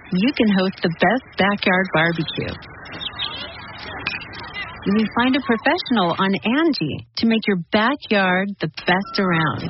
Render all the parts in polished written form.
you can host the best backyard barbecue. You can find a professional on Angie to make your backyard the best around.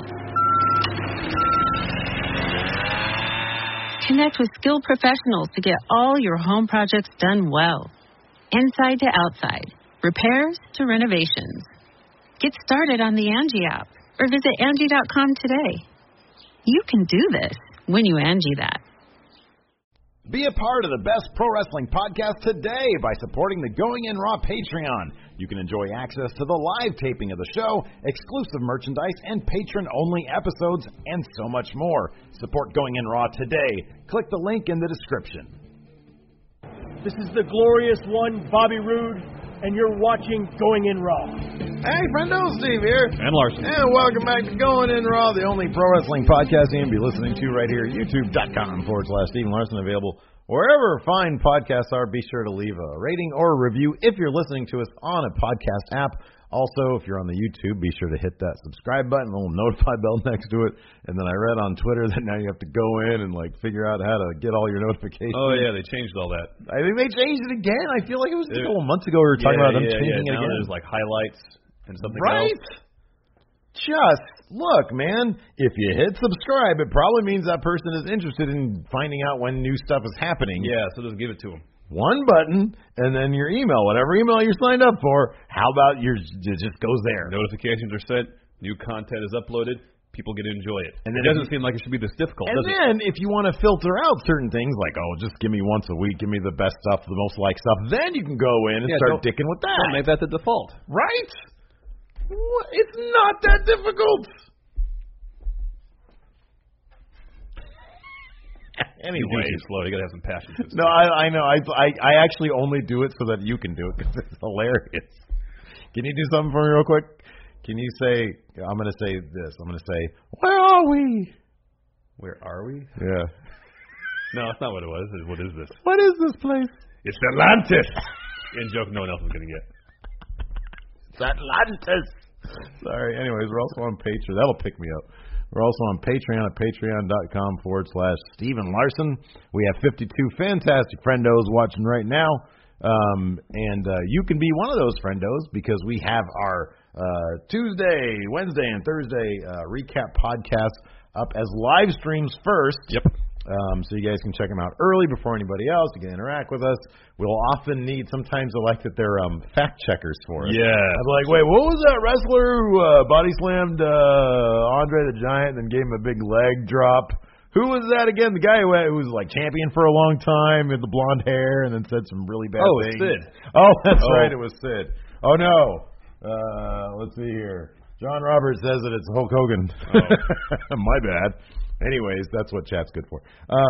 Connect with skilled professionals to get all your home projects done well. Inside to outside, repairs to renovations. Get started on the Angie app or visit Angie.com today. You can do this when you Angie that. Be a part of the best pro wrestling podcast today by supporting the Going In Raw Patreon. You can enjoy access to the live taping of the show, exclusive merchandise, and patron-only episodes, and so much more. Support Going In Raw today. Click the link in the description. This is the glorious one, Bobby Roode, and you're watching Going In Raw. Hey, friendo, Steve here. And Larson. And welcome back to Going In Raw, the only pro wrestling podcast you can be listening to right here at youtube.com/Steven Larson, available wherever fine podcasts are. Be sure to leave a rating or a review if you're listening to us on a podcast app. Also, if you're on the YouTube, be sure to hit that subscribe button, the little notify bell next to it. And then I read on Twitter that now you have to go in and figure out how to get all your notifications. Oh, yeah, they changed all that. I think they changed it again. I feel like it was a couple months ago we were talking about them changing it again. There's highlights and something else. Right? Just look, man, if you hit subscribe, it probably means that person is interested in finding out when new stuff is happening. Yeah, so just give it to them. One button, and then your email, whatever email you're signed up for, how about it just goes there. Notifications are sent, new content is uploaded, people get to enjoy it. And it doesn't seem like it should be this difficult, does it? And then if you want to filter out certain things, like, just give me once a week, give me the best stuff, the most liked stuff, then you can go in and start dicking with that. Don't make that the default. Right? It's not that difficult. Anyway, too slow. You gotta have some passion. No, I know. I actually only do it so that you can do it because it's hilarious. Can you do something for me real quick? Can you say? I'm gonna say this. I'm gonna say, "Where are we? Where are we?" Yeah. No, that's not what it was. What is this? What is this place? It's Atlantis. In joke, no one else is gonna get. It's Atlantis. Sorry. Anyways, we're also on Patreon. That'll pick me up. We're also on Patreon at patreon.com/Steven Larson. We have 52 fantastic friendos watching right now. And you can be one of those friendos because we have our Tuesday, Wednesday, and Thursday recap podcasts up as live streams first. Yep. So you guys can check them out early before anybody else. You can interact with us. We'll often sometimes I like that they're fact checkers for us. Yeah. I'm like, wait, what was that wrestler who body slammed Andre the Giant and then gave him a big leg drop? Who was that again? The guy who was champion for a long time with the blonde hair and then said some really bad things. Sid. Oh, that's right. It was Sid. Oh, no. Let's see here. John Roberts says that it's Hulk Hogan. Oh. My bad. Anyways, that's what chat's good for.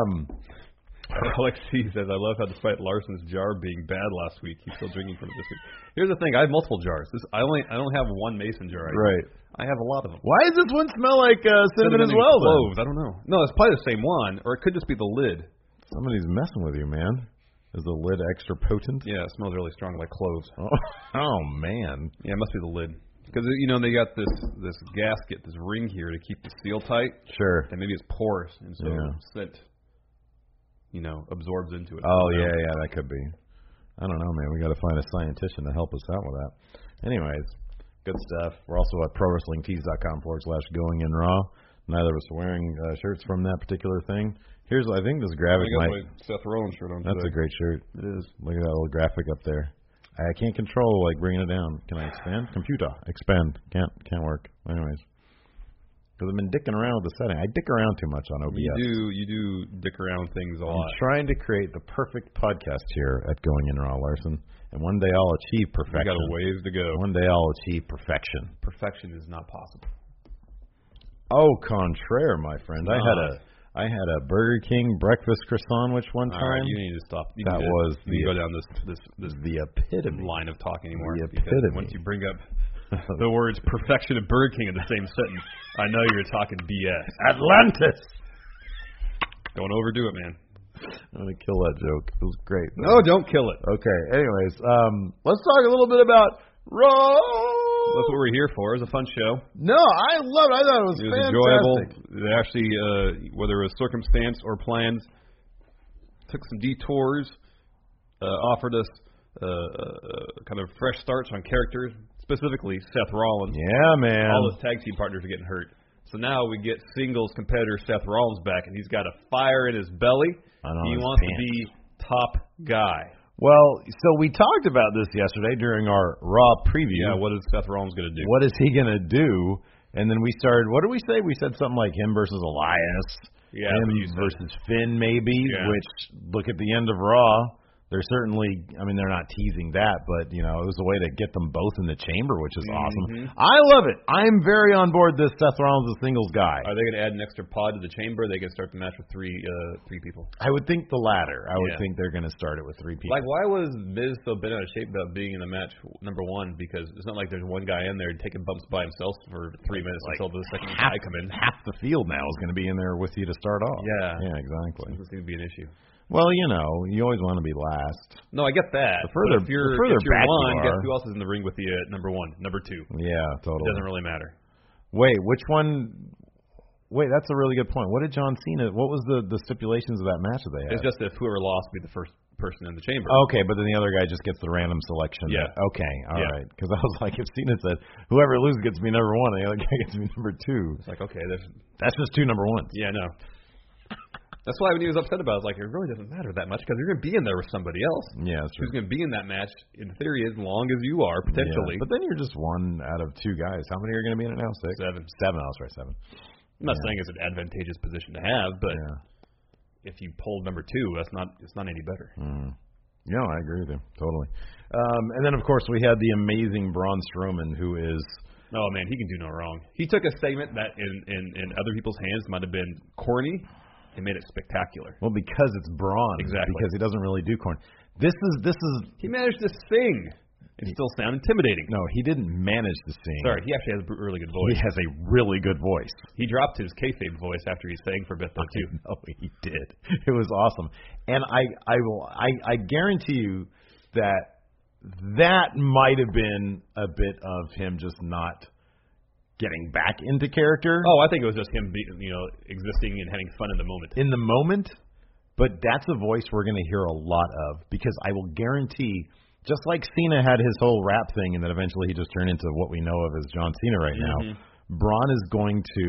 Alexi says, I love how despite Larson's jar being bad last week, he's still drinking from it this week. Here's the thing, I have multiple jars. I don't have one mason jar. Right. I have a lot of them. Why does this one smell like cinnamon as well, cloves? I don't know. No, it's probably the same one, or it could just be the lid. Somebody's messing with you, man. Is the lid extra potent? Yeah, it smells really strong like cloves. Oh man. Yeah, it must be the lid. Because, they got this gasket, this ring here to keep the seal tight. Sure. And maybe it's porous, and so scent, absorbs into it. Oh, yeah, that could be. I don't know, man. We got to find a scientist to help us out with that. Anyways, good stuff. We're also at ProWrestlingTees.com/GoingInRaw. Neither of us are wearing shirts from that particular thing. I think this graphic I got my Seth Rollins shirt on That's today. a great shirt. It is. Look at that little graphic up there. I can't control bringing it down. Can I expand? Computer expand. Can't work. Anyways, because I've been dicking around with the setting. I dick around too much on OBS. You do dick around things a lot. I'm trying to create the perfect podcast here at Going In Raw, Larson, and one day I'll achieve perfection. We got a ways to go. One day I'll achieve perfection. Perfection is not possible. Au contraire, my friend. I had a Burger King breakfast croissant one time. You need to stop. You go down this the epitome line of talk anymore. The epitome. Once you bring up the words perfection and Burger King in the same sentence, I know you're talking BS. Atlantis. Don't overdo it, man. I'm gonna kill that joke. It was great. No, don't kill it. Okay. Anyways, let's talk a little bit about Raw. That's what we're here for. It was a fun show. No, I loved it. I thought it was fantastic. Enjoyable. It actually, whether it was circumstance or plans, took some detours, offered us kind of fresh starts on characters, specifically Seth Rollins. Yeah, man. All his tag team partners are getting hurt. So now we get singles competitor Seth Rollins back, and he's got a fire in his belly. He wants to be top guy. Well, so we talked about this yesterday during our Raw preview. Yeah, what is Seth Rollins going to do? What is he going to do? And then we started, what did we say? We said something like him versus Elias. Yeah, him versus Finn, maybe, which, look at the end of Raw. They're certainly, I mean, they're not teasing that, but, you know, it was a way to get them both in the chamber, which is awesome. I love it. I'm very on board this Seth Rollins as singles guy. Are they going to add an extra pod to the chamber? They can start the match with three people. I would think the latter. I would think they're going to start it with 3 people. Like, why was Miz so bent out of shape about being in the match number 1? Because it's not like there's one guy in there taking bumps by himself for 3 minutes until the second guy come in. Half the field now is going to be in there with you to start off. Yeah. Yeah, exactly. Doesn't seem to be an issue. Well, you know, you always want to be last. No, I get that. The further if you're back one, you are. guess who else is in the ring with you at number 1, number 2? Yeah, totally. It doesn't really matter. Wait, which one? Wait, that's a really good point. What did John Cena? What was the stipulations of that match that they had? It's just if whoever lost would be the first person in the chamber. Okay, but then the other guy just gets the random selection. Yeah. Okay, all right. Because I was like, if Cena said whoever loses gets me number 1, and the other guy gets me number 2. It's like, okay, that's just 2 number 1s. Yeah, no. That's why when he was upset about it, I was like, it really doesn't matter that much because you're going to be in there with somebody else. Yeah, that's true. Who's going to be in that match, in theory, as long as you are, potentially. Yeah, but then you're just 1 out of 2 guys. How many are going to be in it now? 6? 7. 7, I was right, 7. I'm not saying it's an advantageous position to have, but if you pulled number 2, it's not any better. No, I agree with you. Totally. And then, of course, we had the amazing Braun Strowman, who is... Oh, man, he can do no wrong. He took a segment that in other people's hands might have been corny and made it spectacular. Well, because it's Braun. Exactly. Because he doesn't really do corny. This is. He managed to sing and still sound intimidating. No, he didn't manage to sing. Sorry, he actually has a really good voice. He has a really good voice. He dropped his kayfabe voice after he sang for a bit, though, too. No, he did. It was awesome. And I guarantee you that might have been a bit of him just not getting back into character. Oh, I think it was just him existing and having fun in the moment. In the moment, but that's a voice we're going to hear a lot of because I will guarantee, just like Cena had his whole rap thing and then eventually he just turned into what we know of as John Cena right now, Braun is going to,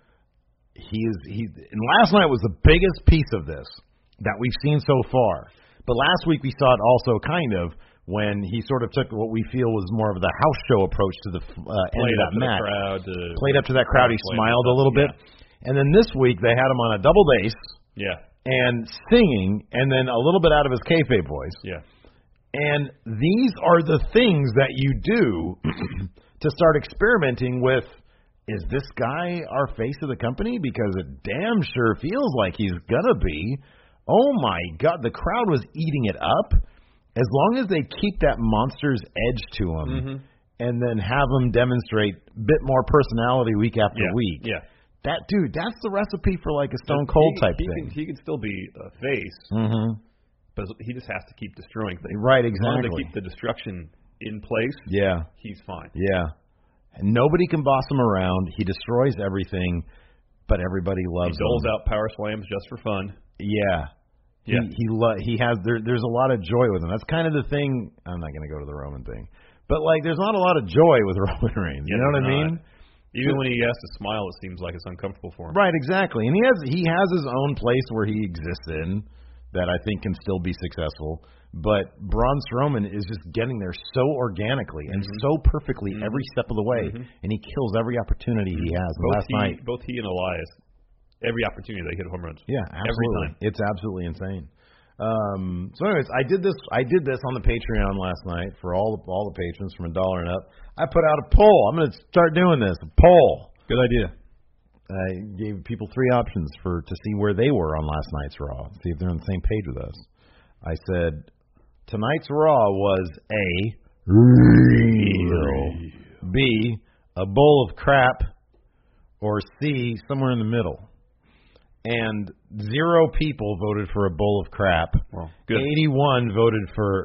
and last night was the biggest piece of this that we've seen so far. But last week we saw it also kind of when he sort of took what we feel was more of the house show approach to the end of that match. Played up to that crowd. He smiled a little bit. And then this week they had him on a double bass. Yeah. And singing, and then a little bit out of his kayfabe voice. Yeah. And these are the things that you do to start experimenting with, is this guy our face of the company? Because it damn sure feels like he's going to be. Oh, my God. The crowd was eating it up. As long as they keep that monster's edge to him and then have him demonstrate a bit more personality week after week. Yeah. That dude, that's the recipe for like a Stone Cold type thing. He can still be a face, but he just has to keep destroying things. Right, exactly. As long as they keep the destruction in place, he's fine. Yeah. And nobody can boss him around. He destroys everything, but everybody loves him. He doles out power slams just for fun. Yeah. Yeah. He has there's a lot of joy with him. That's kind of the thing. I'm not going to go to the Roman thing, but like there's not a lot of joy with Roman Reigns. You know what I mean? Even when he has to smile, it seems like it's uncomfortable for him. Right, exactly. And he has his own place where he exists in that I think can still be successful. But Braun Strowman is just getting there so organically and so perfectly every step of the way, and he kills every opportunity he has. Both he and Elias. Every opportunity they hit home runs. Yeah, absolutely. Every time. It's absolutely insane. So anyways, I did this on the Patreon last night for all the patrons from $1 and up. I put out a poll. I'm going to start doing this. A poll. Good idea. I gave people 3 options to see where they were on last night's Raw, see if they're on the same page with us. I said tonight's Raw was A, real, B, a bowl of crap, or C, somewhere in the middle. And 0 people voted for a bowl of crap. Well, good. 81 voted for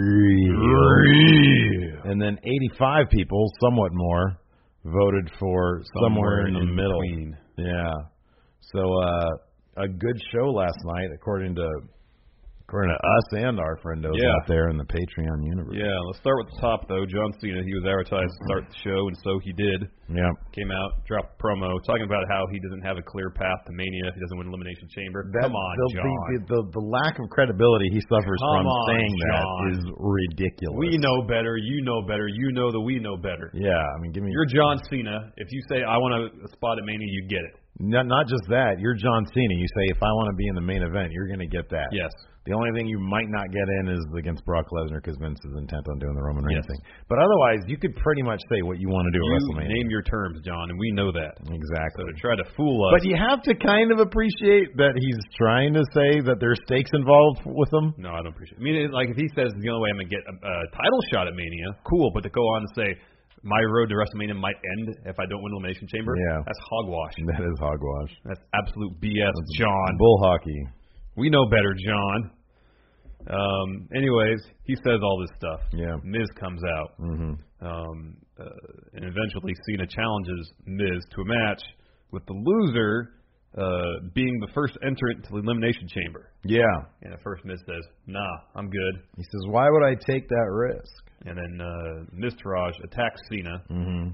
real. And then 85 people, somewhat more, voted for somewhere in the middle. Between. Yeah. So a good show last night, according to According to us and our friendos out there in the Patreon universe. Yeah, let's start with the top, though. John Cena, he was advertised to start the show, and so he did. Yeah. Came out, dropped a promo, talking about how he doesn't have a clear path to Mania if he doesn't win Elimination Chamber. Come on, John. The lack of credibility he suffers from saying that is ridiculous. We know better. You know better. You know that we know better. Yeah, I mean, give me... You're John Cena. If you say, I want a spot at Mania, you get it. Not just that. You're John Cena. You say, if I want to be in the main event, you're going to get that. Yes. The only thing you might not get in is against Brock Lesnar because Vince is intent on doing the Roman Reigns thing. But otherwise, you could pretty much say what you want to do at WrestleMania. You name your terms, John, and we know that. Exactly. So to try to fool us. But you have to kind of appreciate that he's trying to say that there's stakes involved with him. No, I don't appreciate it. I mean, like if he says the only way I'm going to get a title shot at Mania, cool. But to go on and say, my road to WrestleMania might end if I don't win Elimination Chamber, that's hogwash. That is hogwash. That's absolute BS, John. Bull hockey. We know better, John. Anyways, he says all this stuff. Yeah. Miz comes out. And eventually Cena challenges Miz to a match with the loser being the first entrant to the Elimination Chamber. Yeah. And at first Miz says, nah, I'm good. He says, why would I take that risk? And then Miztourage attacks Cena.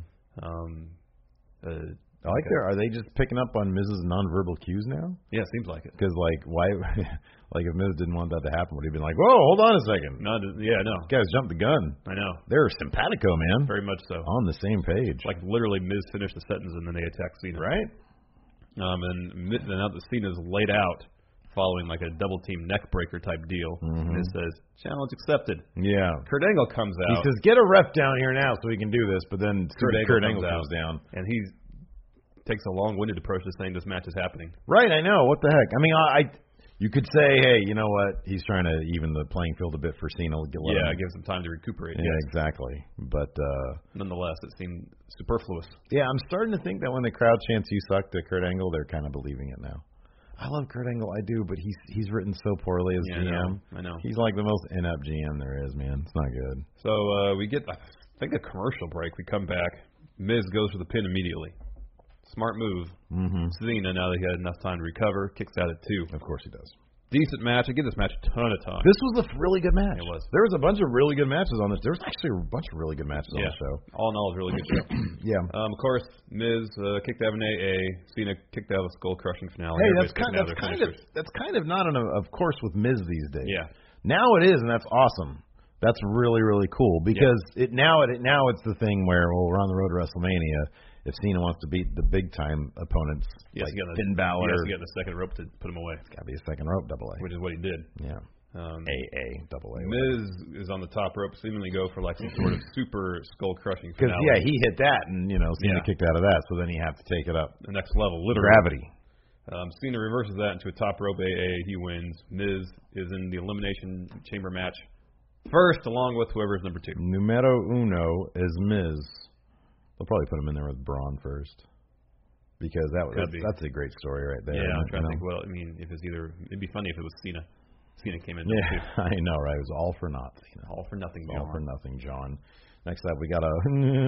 I like are they just picking up on Miz's nonverbal cues now? Yeah, seems like it. Because, like, why, like, if Miz didn't want that to happen, would he have been like, whoa, hold on a second. No. You guys jumped the gun. I know. They're simpatico, man. Very much so. On the same page. Like, literally, Miz finished the sentence and then they attack Cena. Right. And now that Cena's laid out, following like a double team neck breaker type deal, Miz says, challenge accepted. Yeah. Kurt Angle comes out. He says, get a ref down here now so we can do this, but then Kurt Angle comes down. And he takes a long-winded approach to saying this match is happening. Right, I know. What the heck? I mean, you could say, hey, you know what? He's trying to even the playing field a bit for Cena. Gives him time to recuperate. Yeah, exactly. But nonetheless, it seemed superfluous. Yeah, I'm starting to think that when the crowd chants "You suck" to Kurt Angle, they're kind of believing it now. I love Kurt Angle, I do, but he's written so poorly as GM. I know. He's like the most inept GM there is, man. It's not good. So we get, I think, a commercial break. We come back. Miz goes for the pin immediately. Smart move. Cena, now that he had enough time to recover, kicks out at 2. Of course he does. Decent match. I give this match a ton of time. This was a really good match. It was. There was a bunch of really good matches on this. There was actually a bunch of really good matches on the show. All in all, it was a really good show. Yeah. Of course, Miz kicked out of an AA. Cena kicked out of a skull-crushing finale. Hey, that's kind of not of course with Miz these days. Yeah. Now it is, and that's awesome. That's really, really cool because now it's the thing where we're on the road to WrestleMania. If Cena wants to beat the big-time opponents, like Finn Balor. He has to get the second rope to put him away. It's got to be a second rope, double A. Which is what he did. Yeah. AA, double A. Miz is on the top rope, seemingly go for like some sort of super skull-crushing finale. Because, he hit that, and, Cena kicked out of that, so then he had to take it up. The next level, literally. Gravity. Cena reverses that into a top rope AA. He wins. Miz is in the Elimination Chamber match first, along with whoever's number 2. Numero uno is Miz. They'll probably put him in there with Braun first, because that's a great story right there. Yeah, I'm trying to think. Well, I mean, if it's it'd be funny if it was Cena. Cena came in. Yeah, I know, right? It was all for naught, Cena. All for nothing, John. All for nothing, John. Next up, we got a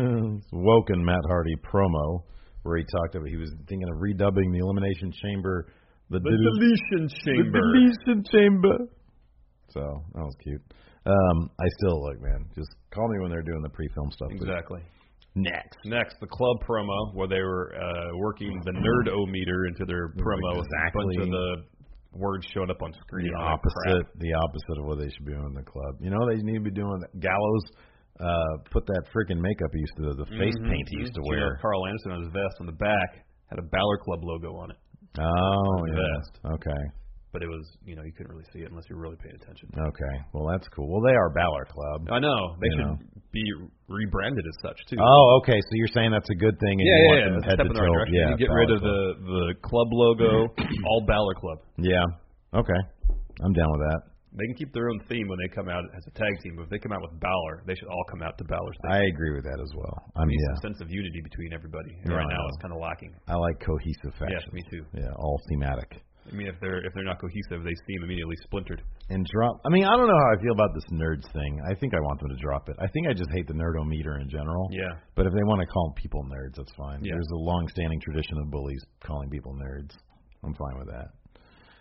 Woken Matt Hardy promo where he talked about he was thinking of redubbing the Elimination Chamber the Deletion Chamber. The Deletion Chamber. So that was cute. I still look, man. Just call me when they're doing the pre-film stuff. Exactly. Next, the club promo where they were working the nerd-o-meter into their promo. Exactly. A bunch of the words showing up on screen. The opposite of what they should be doing in the club. You know what they need to be doing? Gallows put that freaking makeup he used to, the face paint he used to wear. Carl Anderson on his vest on the back had a Balor Club logo on it. Oh, yeah. Vest. Okay. But it was, you couldn't really see it unless you were really paying attention. Okay. Well, that's cool. Well, they are Balor Club. I know. They should be rebranded as such, too. Oh, okay. So you're saying that's a good thing. And you want them head to toe. You get rid of the club logo, all Balor Club. Yeah. Okay. I'm down with that. They can keep their own theme when they come out as a tag team, but if they come out with Balor, they should all come out to Balor's theme. I agree with that as well. I mean, some sense of unity between everybody. And right now, it's kind of lacking. I like cohesive factions. Yes, me too. Yeah, all thematic. I mean, if they're not cohesive, they seem immediately splintered. And drop. I mean, I don't know how I feel about this nerds thing. I think I want them to drop it. I think I just hate the nerdometer in general. Yeah. But if they want to call people nerds, that's fine. Yeah. There's a long-standing tradition of bullies calling people nerds. I'm fine with that.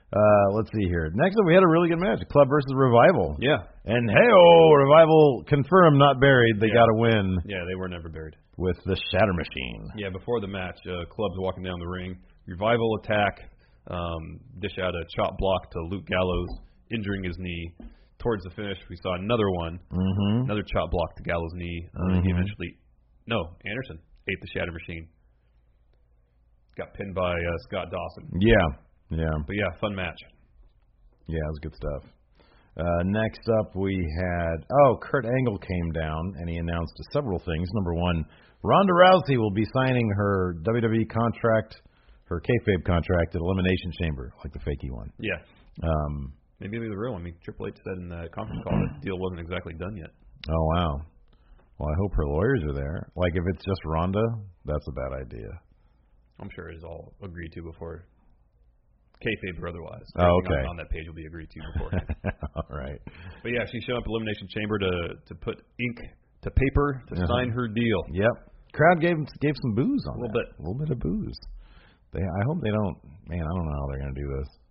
Let's see here. Next up, we had a really good match. Club versus Revival. Yeah. And Revival confirmed, not buried. They got a win. Yeah, they were never buried. With the Shatter Machine. Yeah, before the match, Club's walking down the ring. Revival attack, dish out a chop block to Luke Gallows, injuring his knee. Towards the finish, we saw another one. Mm-hmm. Another chop block to Gallows' knee. He eventually... No, Anderson ate the Shatter Machine. Got pinned by Scott Dawson. Yeah. But yeah, fun match. Yeah, it was good stuff. Next up, we had... Kurt Angle came down, and he announced several things. Number one, Ronda Rousey will be signing her WWE contract, her kayfabe contract at Elimination Chamber, like the fakey one. Yeah. Maybe it'll be the real one. I mean, Triple H said in the conference call that the deal wasn't exactly done yet. Oh, wow. Well, I hope her lawyers are there. Like, if it's just Ronda, that's a bad idea. I'm sure it's all agreed to before, kayfabe or otherwise. Oh, okay. On that page will be agreed to before. All right. But yeah, she showed up at Elimination Chamber to put ink to paper to sign her deal. Yep. Crowd gave some booze on a little bit. A little bit of booze. I hope they don't. Man, I don't know how they're going to do this.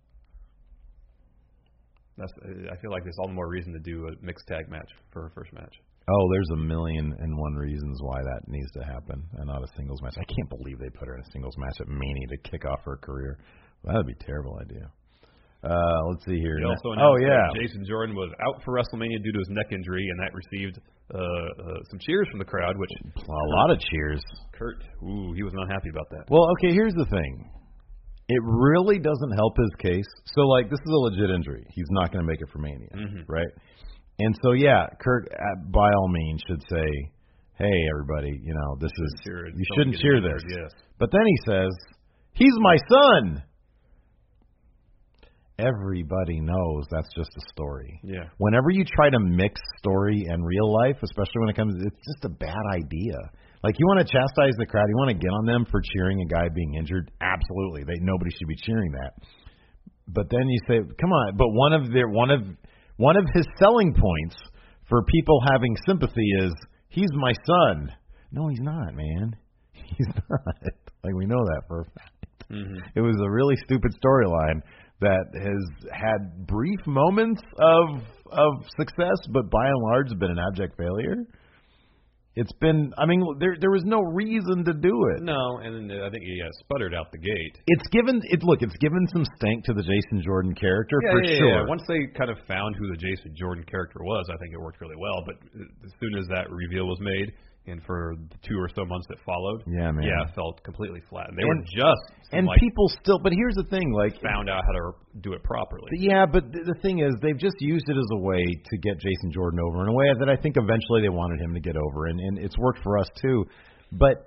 I feel like there's all the more reason to do a mixed tag match for her first match. Oh, there's 1,000,001 reasons why that needs to happen, and not a singles match. I can't believe they put her in a singles match at Mania to kick off her career. That would be a terrible idea. Let's see here. He also announced that Jason Jordan was out for WrestleMania due to his neck injury, and that received some cheers from the crowd, which a lot of cheers. Kurt, he was not happy about that. Well, okay, here's the thing. It really doesn't help his case. So, like, this is a legit injury. He's not going to make it for Mania, right? And so, yeah, Kurt, by all means, should say, hey, everybody, this is, you shouldn't cheer this. Yes. But then he says, he's my son. Everybody knows that's just a story. Yeah. Whenever you try to mix story and real life, especially when it comes, it's just a bad idea. Like, you want to chastise the crowd, you want to get on them for cheering a guy being injured. Absolutely, nobody should be cheering that. But then you say, come on. But one of his selling points for people having sympathy is he's my son. No, he's not, man. He's not. Like, we know that for a fact. It was a really stupid storyline that has had brief moments of success, but by and large has been an abject failure. It's been, there was no reason to do it. No, and I think he sputtered out the gate. It's given some stank to the Jason Jordan character, for sure. Yeah. Once they kind of found who the Jason Jordan character was, I think it worked really well. But as soon as that reveal was made, and for the 2 or so months that followed, it felt completely flat. And they were people still. But here's the thing, like, found out how to do it properly. Yeah, but the thing is, they've just used it as a way to get Jason Jordan over in a way that I think eventually they wanted him to get over, and it's worked for us too. But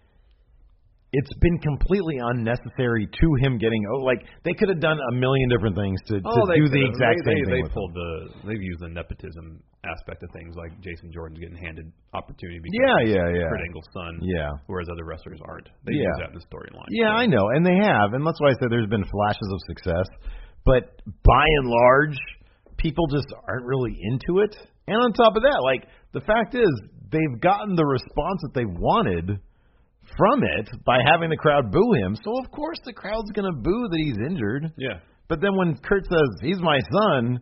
it's been completely unnecessary to him getting. They could have done a million different things to do the exact same thing. They've used the nepotism aspect of things, like Jason Jordan's getting handed opportunity because Kurt Angle's son, whereas other wrestlers aren't. They use that in the storyline. Yeah, I know, and they have, and that's why I said there's been flashes of success, but by and large, people just aren't really into it. And on top of that, like, the fact is, they've gotten the response that they wanted from it by having the crowd boo him. So of course the crowd's going to boo that he's injured. Yeah. But then when Kurt says he's my son,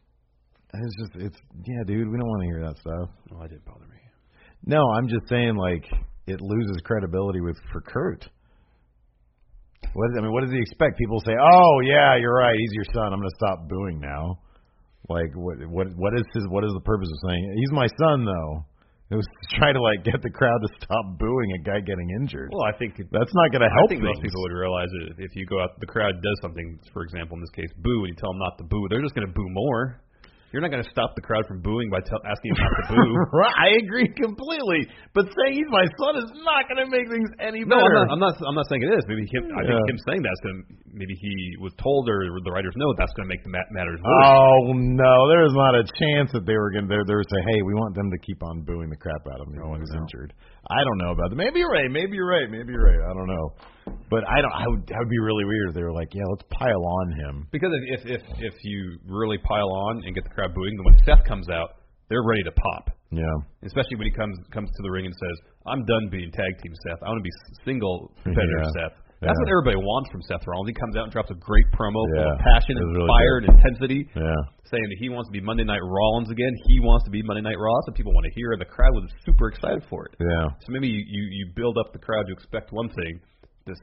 it's dude, we don't want to hear that stuff. Oh, that didn't bother me. No, I'm just saying, like, it loses credibility for Kurt. What does he expect? People say, "Oh yeah, you're right. He's your son. I'm going to stop booing now." Like, what is the purpose of saying he's my son though? It was to try to, like, get the crowd to stop booing a guy getting injured. Well, I think that's not going to help. I think most people would realize that if you go out, the crowd does something, for example, in this case, boo, and you tell them not to boo, they're just going to boo more. You're not going to stop the crowd from booing by asking them not to boo. Right, I agree completely. But saying he's my son is not going to make things any better. No, I'm not saying it is. Maybe I think him saying that's going to. Maybe he was told, or the writers know that's going to make the matters worse. Oh no, there is not a chance that they were going to. They would say, hey, we want them to keep on booing the crap out of him when he's injured. I don't know about that. Maybe you're right. I don't know. But I would be really weird if they were like, yeah, let's pile on him. Because if you really pile on and get the crowd booing, then when Seth comes out, they're ready to pop. Yeah. Especially when he comes to the ring and says, I'm done being tag team Seth. I want to be single competitor Seth. That's what everybody wants from Seth Rollins. He comes out and drops a great promo full of passion and really fire good. and intensity, saying that he wants to be Monday Night Rollins again. He wants to be Monday Night Raw. So people want to hear, and the crowd was super excited for it. Yeah. So maybe you build up the crowd to expect one thing, this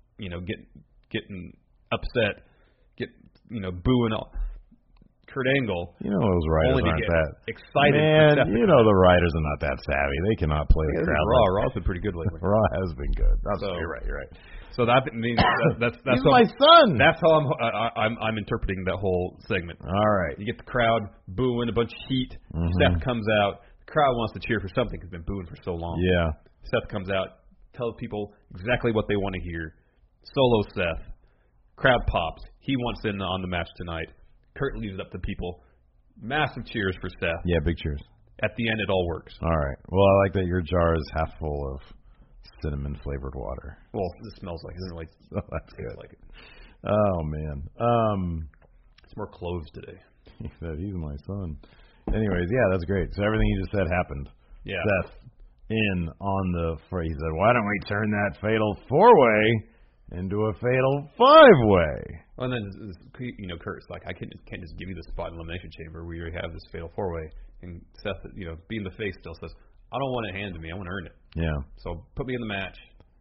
getting upset, booing all. Kurt Angle. Those writers aren't that excited. Man, the writers are not that savvy. They cannot play the crowd. Raw's been pretty good lately. Raw has been good. You're right. So that means that's He's my son. That's how I'm interpreting that whole segment. All right. You get the crowd booing, a bunch of heat. Seth comes out. The crowd wants to cheer for something because they've been booing for so long. Yeah. Seth comes out, tells people exactly what they want to hear. Solo Seth. Crowd pops. He wants in on the match tonight. Kurt leaves it up to people. Massive cheers for Seth. Yeah, big cheers. At the end, it all works. All right. Well, I like that your jar is half full of cinnamon-flavored water. Well, it smells like it. Doesn't really that's good. Like it. Oh, man. It's more cloves today. He said he's my son. Anyways, yeah, that's great. So everything you just said happened. Yeah. Seth in on the phrase. He said, why don't we turn that fatal four-way into a fatal five-way? Well, and then, Kurt's like, I can't just give you the spot in Elimination Chamber. We already have this fatal four-way. And Seth, being the face, still says, I don't want it handed to me. I want to earn it. Yeah. So put me in the match,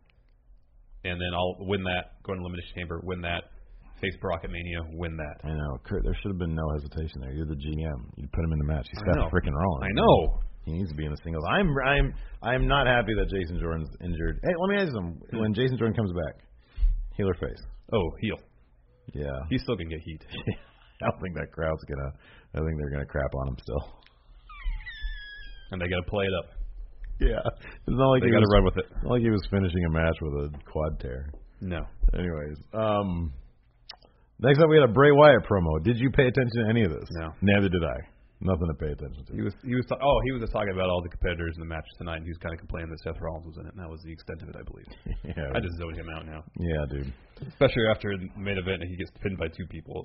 and then I'll win that, go in Elimination Chamber, win that, face Brock at Mania, win that. I know. Kurt, there should have been no hesitation there. You're the GM. You put him in the match. He's Seth freaking Rollins. I know. He needs to be in the singles. I'm not happy that Jason Jordan's injured. Hey, let me ask you something. When Jason Jordan comes back, heel or face? Oh, heel. Yeah. He's still going to get heat. I don't think that crowd's going to – I think they're going to crap on him still. And they got to play it up. Yeah. It's not like they got to run with it. It's not like he was finishing a match with a quad tear. No. Anyways. Next up, we had a Bray Wyatt promo. Did you pay attention to any of this? No. Neither did I. Nothing to pay attention to. He was just talking about all the competitors in the match tonight, and he was kind of complaining that Seth Rollins was in it, and that was the extent of it, I believe. Yeah. I just zoned him out now. Yeah, dude. Especially after the main event, and he gets pinned by two people.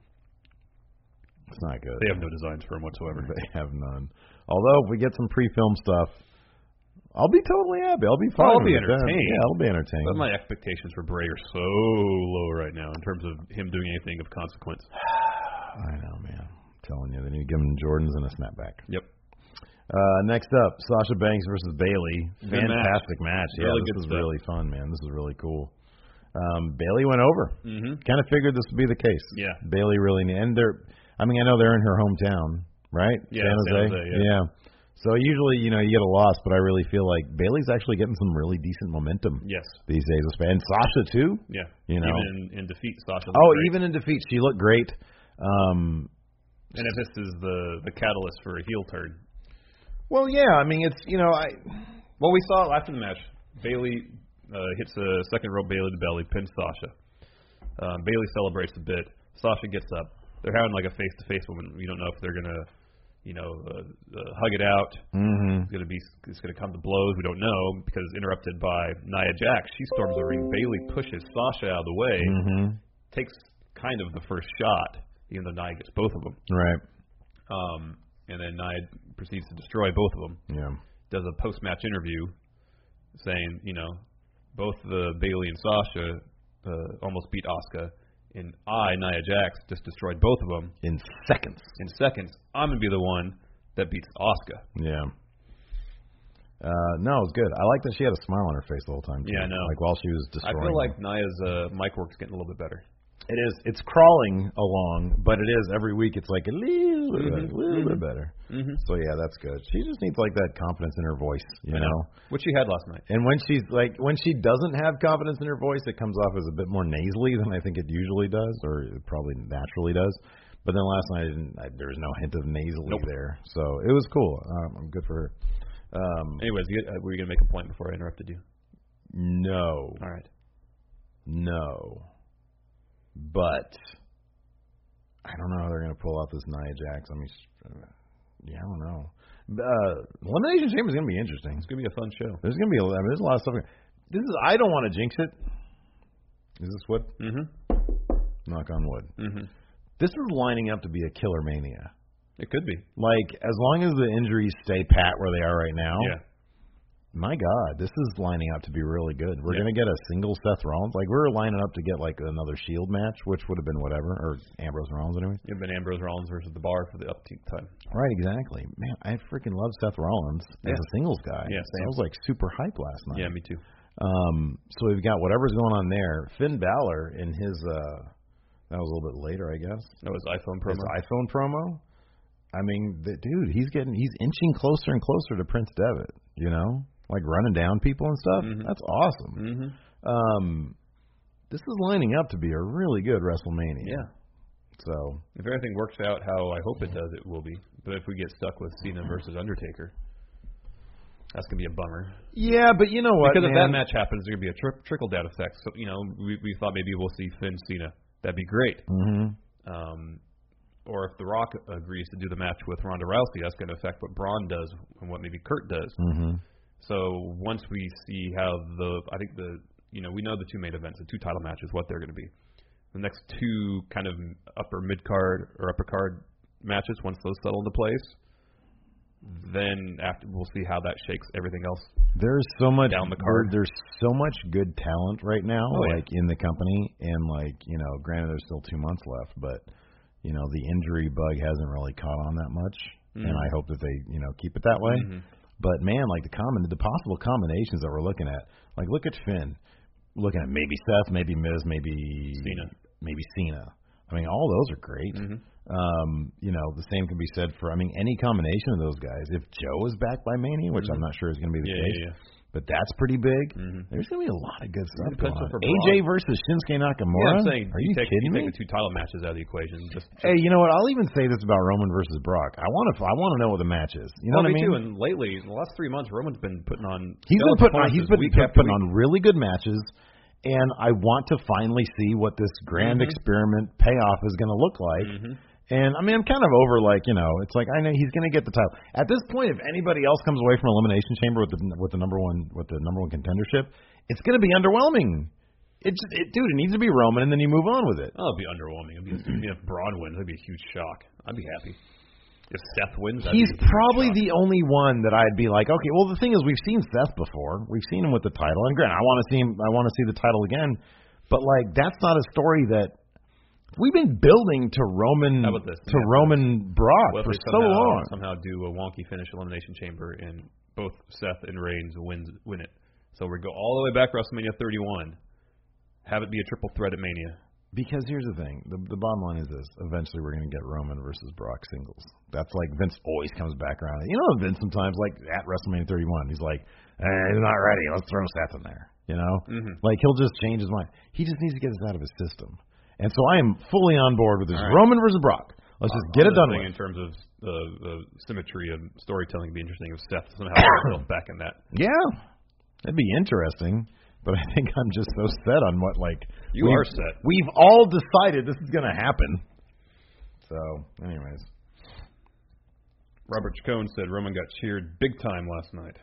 It's not good. They have no designs for him whatsoever. They have none. Although, if we get some pre-film stuff, I'll be totally happy. I'll be fine. I'll be entertained. Yeah, I'll be entertained. But my expectations for Bray are so low right now in terms of him doing anything of consequence. I know, man. I'm telling you, they need to give him Jordans and a snapback. Yep. Next up, Sasha Banks versus Bayley. Fantastic match. Yeah, really this is really fun, man. This is really cool. Bayley went over. Mm-hmm. Kind of figured this would be the case. Yeah. Bayley really, and I know they're in her hometown, right? Yeah, San Jose. Yeah. So usually, you get a loss, but I really feel like Bayley's actually getting some really decent momentum. Yes. These days, and Sasha too. Yeah. Even in defeat, Sasha. Even in defeat, she looked great. And if this is the catalyst for a heel turn. Well, yeah. It's Well, we saw after the match, Bayley hits a second rope Bayley to belly, pins Sasha. Bayley celebrates a bit. Sasha gets up. They're having like a face-to-face moment. We don't know if they're gonna, hug it out. Mm-hmm. It's gonna come to blows. We don't know because interrupted by Nia Jax. She storms the ring. Bayley pushes Sasha out of the way. Mm-hmm. Takes kind of the first shot, even though Nia gets both of them. Right. And then Nia proceeds to destroy both of them. Yeah. Does a post-match interview saying, both the Bayley and Sasha almost beat Asuka, and Nia Jax, just destroyed both of them in seconds. I'm gonna be the one that beats Asuka. Yeah. No, it was good. I like that she had a smile on her face the whole time, too. Yeah, I know. Like while she was destroying. I feel like Nia's mic work's getting a little bit better. It is. It's crawling along, but it is every week. It's like a little bit better. Mm-hmm. So yeah, that's good. She just needs like that confidence in her voice, you know, which she had last night. And when she doesn't have confidence in her voice, it comes off as a bit more nasally than I think it usually does, or it probably naturally does. But then last night, there was no hint of nasally there, so it was cool. I'm good for her. Anyways, were you gonna make a point before I interrupted you? No. All right. No. But I don't know how they're going to pull out this Nia Jax. I don't know. Elimination Chamber is going to be interesting. It's going to be a fun show. There's going to be there's a lot of stuff. I don't want to jinx it. Is this wood? Mm-hmm. Knock on wood. Mm-hmm. This is lining up to be a killer mania. It could be. Like, as long as the injuries stay pat where they are right now, My God, this is lining up to be really good. We're Yeah. going to get a single Seth Rollins. Like, we're lining up to get, like, another Shield match, which would have been whatever, or Ambrose and Rollins anyways. It's been Ambrose Rollins versus the Bar for the upteenth time. Right, exactly. Man, I freaking love Seth Rollins as a singles guy. Yeah, I was, like, super hyped last night. Yeah, me too. So we've got whatever's going on there. Finn Balor in his, that was a little bit later, I guess. That was iPhone promo. His iPhone promo. I mean, dude, he's inching closer and closer to Prince Devitt, you know? Like running down people and stuff. Mm-hmm. That's awesome. Mm-hmm. This is lining up to be a really good WrestleMania. Yeah. So if everything works out how I hope it does, it will be. But if we get stuck with Cena versus Undertaker, that's gonna be a bummer. yeah, but you know what? Because if that man? match happens, there's gonna be a trickle down effect. So we thought maybe we'll see Finn Cena. That'd be great. Mm-hmm. Or if The Rock agrees to do the match with Ronda Rousey, that's gonna affect what Braun does and what maybe Kurt does. Mm-hmm. So once we see how we know the two main events, the two title matches, what they're going to be. The next two kind of upper mid card or upper card matches, once those settle into place, then after we'll see how that shakes everything else. There's so much down the card. There's so much good talent right now, yeah. like in the company, and granted there's still 2 months left, but the injury bug hasn't really caught on that much, and I hope that they keep it that way. Mm-hmm. But man, like the possible combinations that we're looking at, like look at Finn, looking at maybe Seth, maybe Miz, maybe Cena. I mean, all those are great. Mm-hmm. The same can be said for any combination of those guys. If Joe is back by Mania, which I'm not sure is going to be the case. Yeah. But that's pretty big. Mm-hmm. There's going to be a lot of good stuff going potential on. for AJ versus Shinsuke Nakamura? I'm saying Are you kidding you me? take the two title matches out of the equation. Hey, you know what? I'll even say this about Roman versus Brock. I want to know what the match is. You know what I mean? Me too. And lately, in the last 3 months, Roman's been putting on. He's been putting on on really good matches, and I want to finally see what this grand experiment payoff is going to look like. Mm-hmm. And I'm kind of over it's like I know he's going to get the title. At this point, if anybody else comes away from Elimination Chamber with the number one contendership, it's going to be underwhelming. Dude, it needs to be Roman, and then you move on with it. Oh, it'd be underwhelming. If Braun wins, that'd be a huge shock. I'd be happy. If Seth wins, he's probably the only one that I'd be like, okay. Well, the thing is, we've seen Seth before. We've seen him with the title, and granted, I want to see the title again. But that's not a story that. We've been building to Roman Roman Brock for so long. Somehow do a wonky finish Elimination Chamber and both Seth and Reigns win it. So we go all the way back to WrestleMania 31. Have it be a triple threat at Mania. Because here's the thing. The bottom line is this. Eventually we're going to get Roman versus Brock singles. That's like Vince always comes back around. Vince sometimes at WrestleMania 31, he's like, he's not ready. Let's throw Seth in there. Mm-hmm. Like he'll just change his mind. He just needs to get this out of his system. And so I am fully on board with this Roman versus Brock. Let's just get it done with. In terms of symmetry of storytelling, it'd be interesting if Seth somehow got back in that. Yeah, that'd be interesting. But I think I'm just so set on what you are set. We've all decided this is going to happen. So, anyways, Robert Chacon said Roman got cheered big time last night.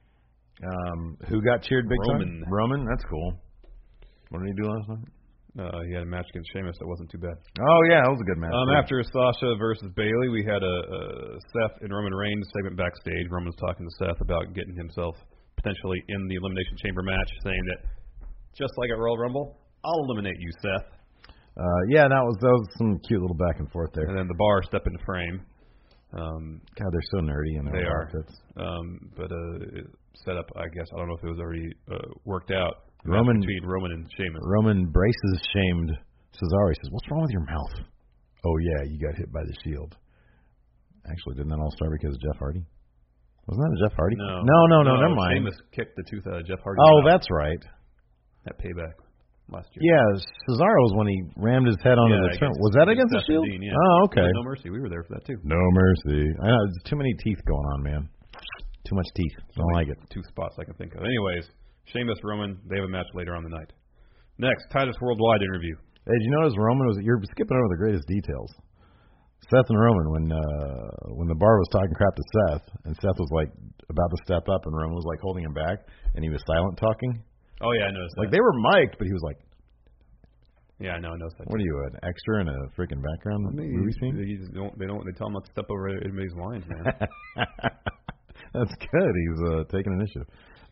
Who got cheered big time? Roman. That's cool. What did he do last night? He had a match against Sheamus that wasn't too bad. Oh, yeah, that was a good match. After Sasha versus Bayley, we had a Seth and Roman Reigns segment backstage. Roman was talking to Seth about getting himself potentially in the Elimination Chamber match, saying that just like at Royal Rumble, I'll eliminate you, Seth. Yeah, that was some cute little back and forth there. And then the Bar step into frame. God, they're so nerdy in their outfits. But set up, I guess, I don't know if it was already worked out. Between Roman and Sheamus. Roman braces shamed Cesaro. He says, "What's wrong with your mouth?" Oh yeah, you got hit by the Shield. Actually, didn't that all start because of Jeff Hardy? Wasn't that a Jeff Hardy? No, never mind. Sheamus kicked the tooth out of Jeff Hardy. Oh, that's right. That payback last year. Yeah, Cesaro was when he rammed his head onto the turnbuckle. Was that against the Shield? Dean, yeah. Oh, okay. No Mercy. We were there for that too. No Mercy. I know, there's too many teeth going on, man. Too much teeth. Don't like it. 2 spots I can think of. Anyways. Sheamus, Roman, they have a match later on the night. Next, Titus Worldwide interview. Hey, did you notice you're skipping over the greatest details. Seth and Roman, when the Bar was talking crap to Seth, and Seth was about to step up, and Roman was holding him back, and he was silent talking. Oh yeah, I noticed that. They were mic'd, but he was like. Yeah, I know. I noticed that. What are you, an extra in a freaking background movie scene? They tell him not to step over anybody's lines, man. That's good. He's taking initiative.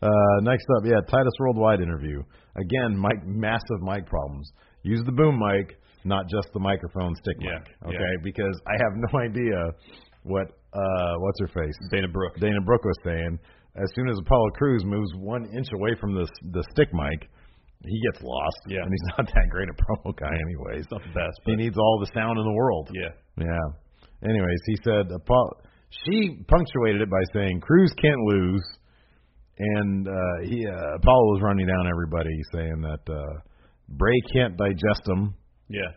Next up, Titus Worldwide interview. Again, massive mic problems. Use the boom mic, not just the microphone stick mic. Okay, because I have no idea what's her face? Dana Brooke was saying. As soon as Apollo Crews moves 1 inch away from the stick mic, he gets lost. Yeah. And he's not that great a promo guy anyway. He's not the best. He needs all the sound in the world. Yeah. Yeah. Anyways, he said she punctuated it by saying Crews can't lose, and Apollo was running down everybody saying that Bray can't digest him. Yeah.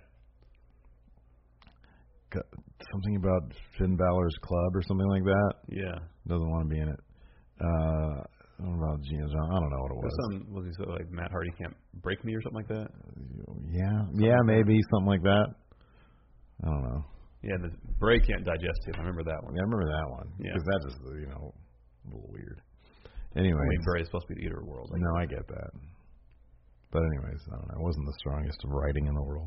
Something about Finn Balor's club or something like that. Yeah. Doesn't want to be in it. I don't know about Gina John. I don't know what it was. Was he so like Matt Hardy can't break me or something like that? Yeah, maybe something like that. I don't know. Yeah, the Bray can't digest him. I remember that one. Yeah, I remember that one. Yeah, because that's just a little weird. Anyway, Bray is supposed to be the eater of worlds. No, I get that. But anyways, I don't know. It wasn't the strongest of writing in the world.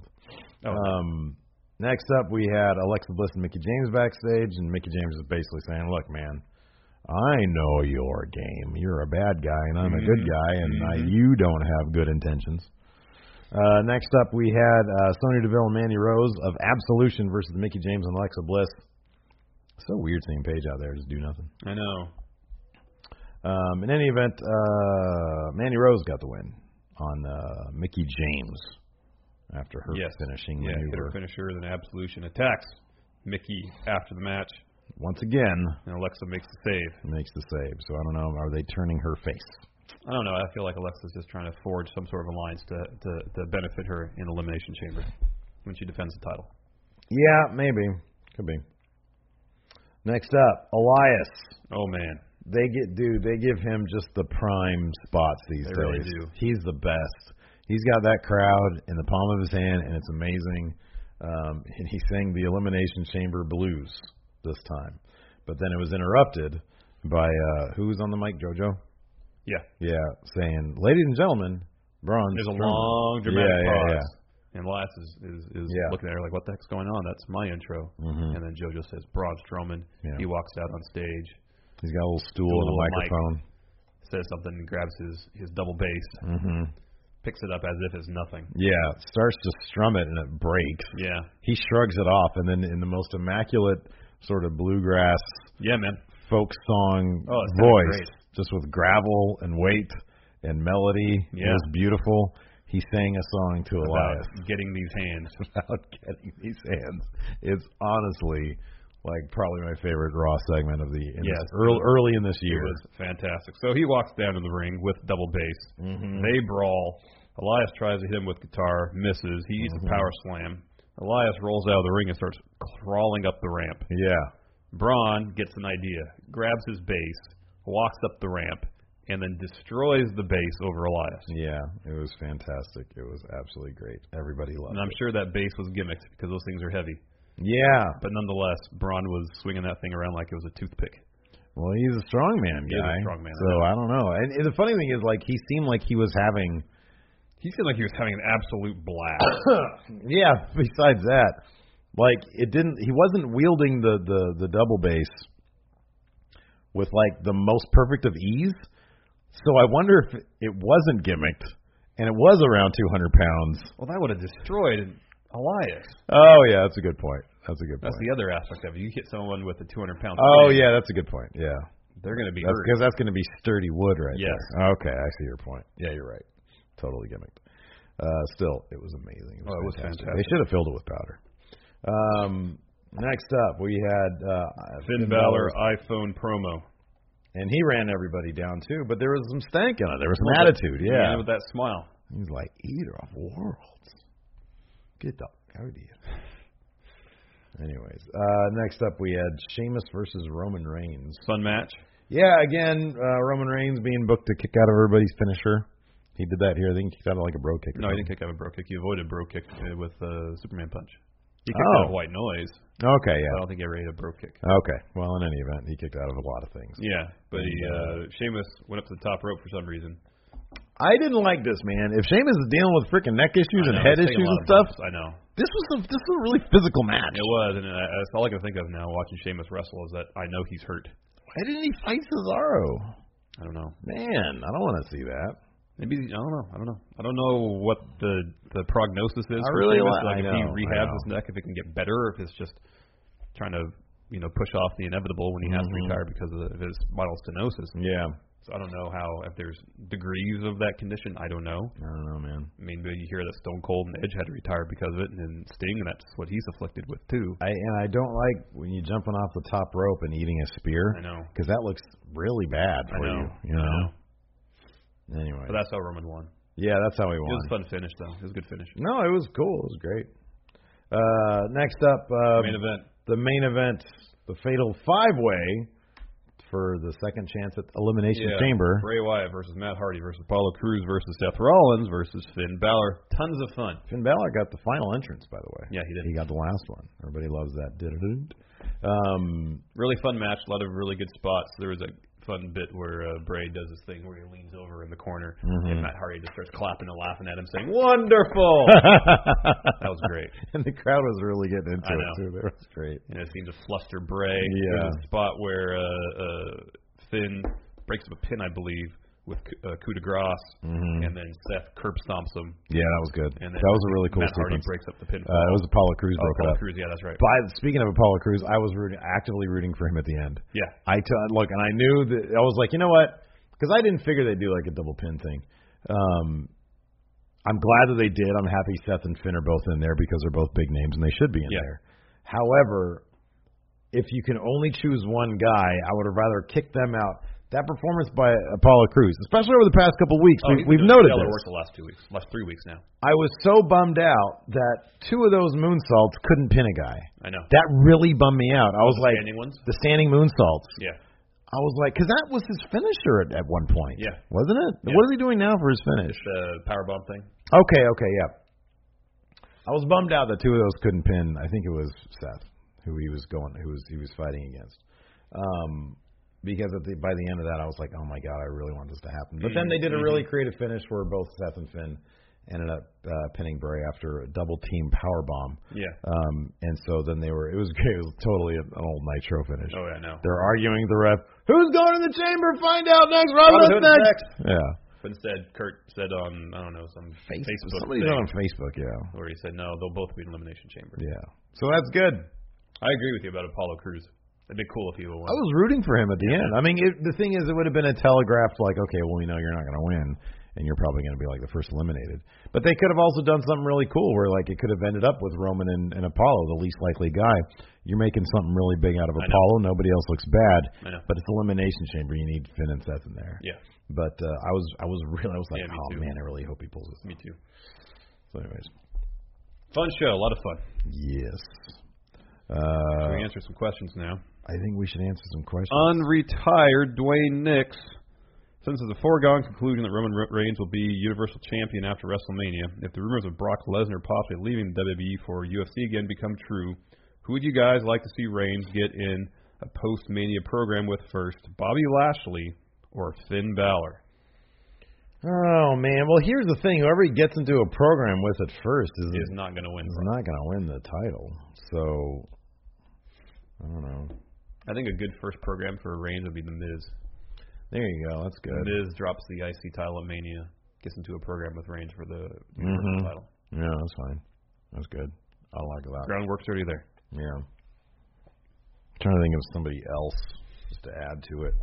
Next up, we had Alexa Bliss and Mickie James backstage, and Mickie James is basically saying, "Look, man, I know your game. You're a bad guy, and I'm a good guy, and you don't have good intentions." Next up, we had Sonya Deville and Mandy Rose of Absolution versus Mickie James and Alexa Bliss. So weird seeing Paige out there just do nothing. I know. In any event, Mandy Rose got the win on Mickie James after her finishing maneuver. Hit her finisher, then Absolution attacks Mickie after the match. Once again. And Alexa makes the save. So I don't know, are they turning her face? I don't know. I feel like Alexa's just trying to forge some sort of alliance to benefit her in Elimination Chamber when she defends the title. Yeah, maybe. Could be. Next up, Elias. Oh, man. They give him just the prime spots these days. They really do. He's the best. He's got that crowd in the palm of his hand, and it's amazing. And he sang the Elimination Chamber blues this time. But then it was interrupted by, who was on the mic, JoJo? Yeah, saying, "Ladies and gentlemen, Braun There's Strowman." a long dramatic pause. Yeah. And Elias is looking at her like, what the heck's going on? That's my intro. And then JoJo says, Braun Strowman. Yeah. He walks out on stage. He's got a little stool and a microphone. Says something and grabs his double bass. Picks it up as if it's nothing. Yeah, starts to strum it and it breaks. Yeah. He shrugs it off, and then in the most immaculate sort of bluegrass folk song voice, just with gravel and weight and melody, it was beautiful. He sang a song to Elias. Getting these hands. About getting these hands. It's honestly like probably my favorite Raw segment of early in this year. It was fantastic. So he walks down to the ring with double bass. They brawl. Elias tries to hit him with guitar, misses. He eats a power slam. Elias rolls out of the ring and starts crawling up the ramp. Yeah. Braun gets an idea, grabs his bass, walks up the ramp, and then destroys the bass over Elias. Yeah, it was fantastic. It was absolutely great. Everybody loved it. And I'm sure that bass was gimmicked because those things are heavy. Yeah. But nonetheless, Braun was swinging that thing around like it was a toothpick. Well, he's a strongman guy. He is a strongman. So I don't know. And the funny thing is, like, he seemed like he was having... He seemed like he was having an absolute blast. Yeah, besides that. Like, he wasn't wielding the double bass with, like, the most perfect of ease. So I wonder if it wasn't gimmicked and it was around 200 pounds. Well, that would have destroyed Elias. Oh, yeah, that's a good point. That's the other aspect of it. You hit someone with a 200-pound Oh, yeah, that's a good point. Yeah. They're going to be hurt. Because that's going to be sturdy wood right there. Okay, I see your point. Yeah, you're right. Totally gimmicked. Still, it was amazing. It was fantastic. They should have filled it with powder. Next up, we had Finn Balor iPhone promo. And he ran everybody down, too. But there was some stank in it. There was some attitude, yeah. With that smile. He's like, eater of worlds. Get the out of here. Anyways, next up we had Sheamus versus Roman Reigns. Fun match. Yeah, again, Roman Reigns being booked to kick out of everybody's finisher. He did that here. I think he kicked out of like a bro kick. No, he didn't kick out of a bro kick. He avoided bro kick with Superman punch. He kicked out of white noise. Okay, yeah. I don't think he ever ate a bro kick. Okay. Well, in any event, he kicked out of a lot of things. Yeah, but Sheamus went up to the top rope for some reason. I didn't like this, man. If Sheamus is dealing with freaking neck issues and head issues and stuff, I know. This was a really physical match. It was, and that's all I can think of now watching Sheamus wrestle is that I know he's hurt. Why didn't he fight Cesaro? I don't know. Man, I don't want to see that. Maybe I don't know. I don't know what the prognosis is. I really like I know, if he rehabs his neck, if it can get better, or if it's just trying to push off the inevitable when he has to retire because of his spinal stenosis. Yeah. So I don't know if there's degrees of that condition. I don't know. I don't know, man. I mean, you hear that Stone Cold and Edge had to retire because of it, and then Sting, that's what he's afflicted with too. I don't like when you're jumping off the top rope and eating a spear. I know. Because that looks really bad for you. You know. I know. Anyway. But that's how Roman won. Yeah, that's how he won. It was a fun finish, though. It was a good finish. No, it was cool. It was great. Next up, main event. The main event, the Fatal 5-Way for the second chance at Elimination Chamber. Bray Wyatt versus Matt Hardy versus Apollo Crews versus Seth Rollins versus Finn Balor. Tons of fun. Finn Balor got the final entrance, by the way. Yeah, he did. He got the last one. Everybody loves that. Really fun match. A lot of really good spots. There was a fun bit where Bray does this thing where he leans over in the corner and Matt Hardy just starts clapping and laughing at him saying, "Wonderful!" That was great. And the crowd was really getting into it, too. That was great. And it seemed to fluster Bray. Yeah. There was a spot where Finn breaks up a pin, I believe, with coup de grace, and then Seth curb stomps him. Yeah, that was good. And that was a really cool Matt Hardy sequence. breaks up the pin. It was Apollo Crews broke it up. Crews, yeah, that's right. Speaking of Apollo Crews, I was actively rooting for him at the end. Yeah. Look, and I knew that I was like, you know what? Because I didn't figure they'd do like a double pin thing. I'm glad that they did. I'm happy Seth and Finn are both in there because they're both big names and they should be in there. However, if you can only choose one guy, I would have rather kicked them out. That performance by Apollo Crews, especially over the past couple of weeks, we've noted this. Worked the last 2 weeks, last 3 weeks now. I was so bummed out that 2 of those moonsaults couldn't pin a guy. I know. That really bummed me out. I was like, standing ones? The standing moonsaults. Yeah. I was like, because that was his finisher at one point. Yeah. Wasn't it? Yeah. What is he doing now for his finish? The powerbomb thing. Okay, yeah. I was bummed out that 2 of those couldn't pin. I think it was Seth who he was fighting against. Because by the end of that, I was like, oh, my God, I really want this to happen. But then they did a really creative finish where both Seth and Finn ended up pinning Bray after a double-team powerbomb. Yeah. And so then it was great. It was totally an old Nitro finish. Oh, yeah, I know. They're arguing with the ref. Who's going in the chamber? Find out next. Robin Hood's next. Yeah. But instead, Kurt said on, I don't know, some Facebook Somebody thing, on Facebook, where he said, no, they'll both be in Elimination Chamber. Yeah. So that's good. I agree with you about Apollo Crews. It'd be cool if he would win. I was rooting for him at the end. I mean, the thing is, it would have been a telegraphed, like, okay, well, we know you're not going to win, and you're probably going to be, like, the first eliminated. But they could have also done something really cool where, like, it could have ended up with Roman and Apollo, the least likely guy. You're making something really big out of Apollo. Nobody else looks bad. I know. But it's Elimination Chamber. You need Finn and Seth in there. Yeah. But I was like, oh, too. man, I really hope he pulls this. Me too. So anyways. Fun show. A lot of fun. Yes. Should we answer some questions now? I think we should answer some questions. Unretired Dwayne Nix. Since it's a foregone conclusion that Roman Reigns will be Universal Champion after WrestleMania, if the rumors of Brock Lesnar possibly leaving WWE for UFC again become true, who would you guys like to see Reigns get in a post-Mania program with first, Bobby Lashley or Finn Balor? Oh, man. Well, here's the thing. Whoever he gets into a program with at first is not going to win. Is not going to win the title. So, I don't know. I think a good first program for Reigns would be The Miz. There you go. That's good. The Miz drops the IC title at Mania, gets into a program with Reigns for the title. Yeah, that's fine. That's good. I like that. Groundwork's already there. Yeah. I'm trying to think of somebody else just to add to it.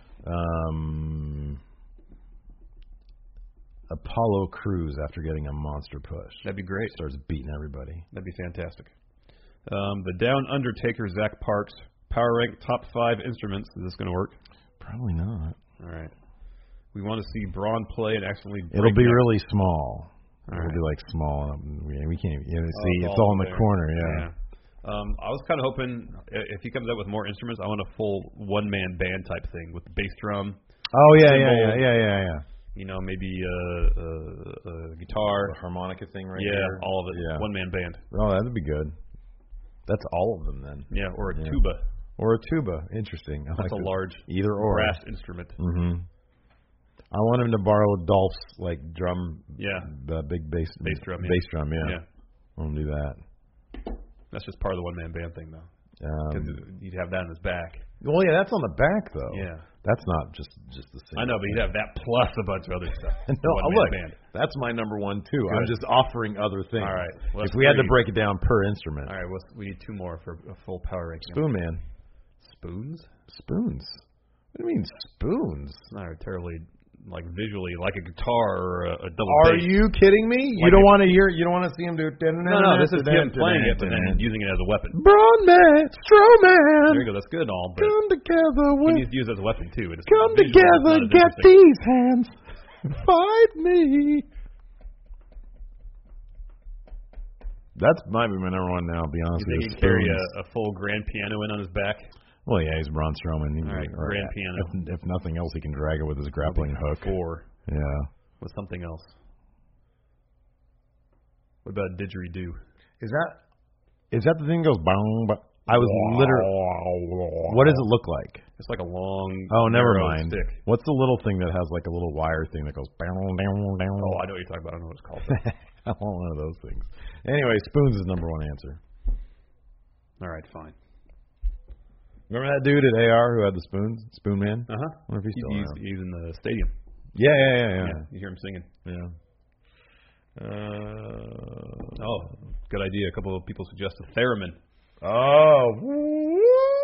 Apollo Crews after getting a monster push. That'd be great. Starts beating everybody. That'd be fantastic. The Down Undertaker, Zach Parks, Power Rank Top 5 Instruments. Is this going to work? Probably not. All right. We want to see Braun play and accidentally break It'll be down. Really small. All It'll right. be like small. We can't see. It's all in the corner. Yeah. I was kind of hoping if he comes out with more instruments, I want a full one-man band type thing with the bass drum. Oh yeah. You know, maybe a guitar, the harmonica thing right there. Yeah, all of it. Yeah. One-man band. Oh, that'd be good. That's all of them then. Yeah, or a tuba. Or a tuba. Interesting. That's a large either or brass instrument. Mm-hmm. I want him to borrow Dolph's drum. Yeah. The big bass drum. Bass drum. Yeah. Yeah. I want to do that. That's just part of the one-man band thing, though. Because you'd have that in his back. Well, yeah, that's on the back though. Yeah. That's not just the same. I know, but you'd have that plus a bunch of other stuff. No, look, band. that's my number one too. Good. I'm just offering other things. All right. Well, if we had to break it down per instrument. All right, we need 2 more for a full power ranking. Spoon Man. Spoons? Spoons. What do you mean spoons? It's not terribly visually like a guitar or a double bass. Are you kidding me? You don't want to hear. You don't want to see him do it. No. This is him playing it, but then using it as a weapon. Braun Man, Strowman. There you go. That's good and all, but come together. He needs to use it as a weapon too. Come together. Get these hands. Fight me. That's might be my number one now. I'll be honest with you. You think he can carry a full grand piano in on his back? Well, yeah, he's Braun Strowman. All right, grand piano. If nothing else, he can drag it with his grappling hook. 4. Yeah. With something else. What about didgeridoo? Is that the thing that goes bong? I was literally. What does it look like? It's like a long. Oh, never mind. Stick. What's the little thing that has like a little wire thing that goes? Oh, I know what you're talking about. I don't know what it's called. I want one of those things. Anyway, spoons is number one answer. All right, fine. Remember that dude at AR who had the spoons? Spoon Man? Uh-huh. I wonder if he's still around. He's in the stadium. Yeah. You hear him singing. Yeah. Good idea. A couple of people suggest a theremin. Oh.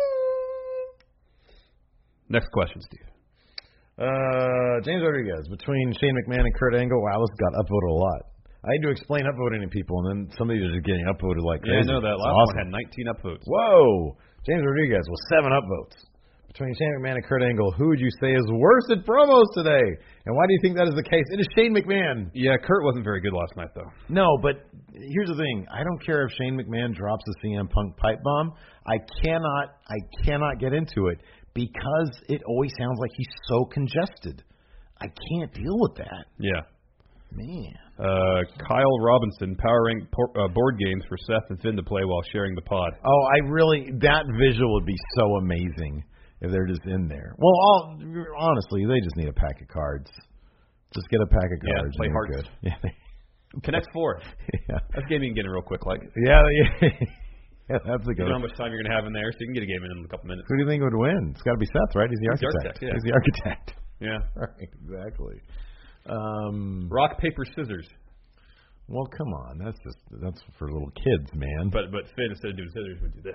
Next question, Steve. James Rodriguez. Between Shane McMahon and Kurt Angle, wow, this got upvoted a lot. I had to explain upvoting to people, and then somebody was just getting upvoted like crazy. Yeah, I know that last one had 19 upvotes. Whoa! James Rodriguez with 7 upvotes. Between Shane McMahon and Kurt Angle, who would you say is worse at promos today? And why do you think that is the case? It is Shane McMahon. Yeah, Kurt wasn't very good last night, though. No, but here's the thing. I don't care if Shane McMahon drops a CM Punk pipe bomb. I cannot get into it because it always sounds like he's so congested. I can't deal with that. Yeah. Man. Kyle Robinson, power rank board games for Seth and Finn to play while sharing the pod. Oh, that visual would be so amazing if they're just in there. Well, honestly, they just need a pack of cards. Just get a pack of cards. Yeah, play hard. Good. Yeah. Connect 4. Yeah. That's a game you can get in real quick, like. Yeah, that's a good. You know how much time you're going to have in there, so you can get a game in a couple minutes. Who do you think would win? It's got to be Seth, right? He's the architect. Yeah. He's the architect. Yeah. Right, exactly. Rock, paper, scissors. Well, come on. That's for little kids, man. But Finn, instead of doing scissors, would do this.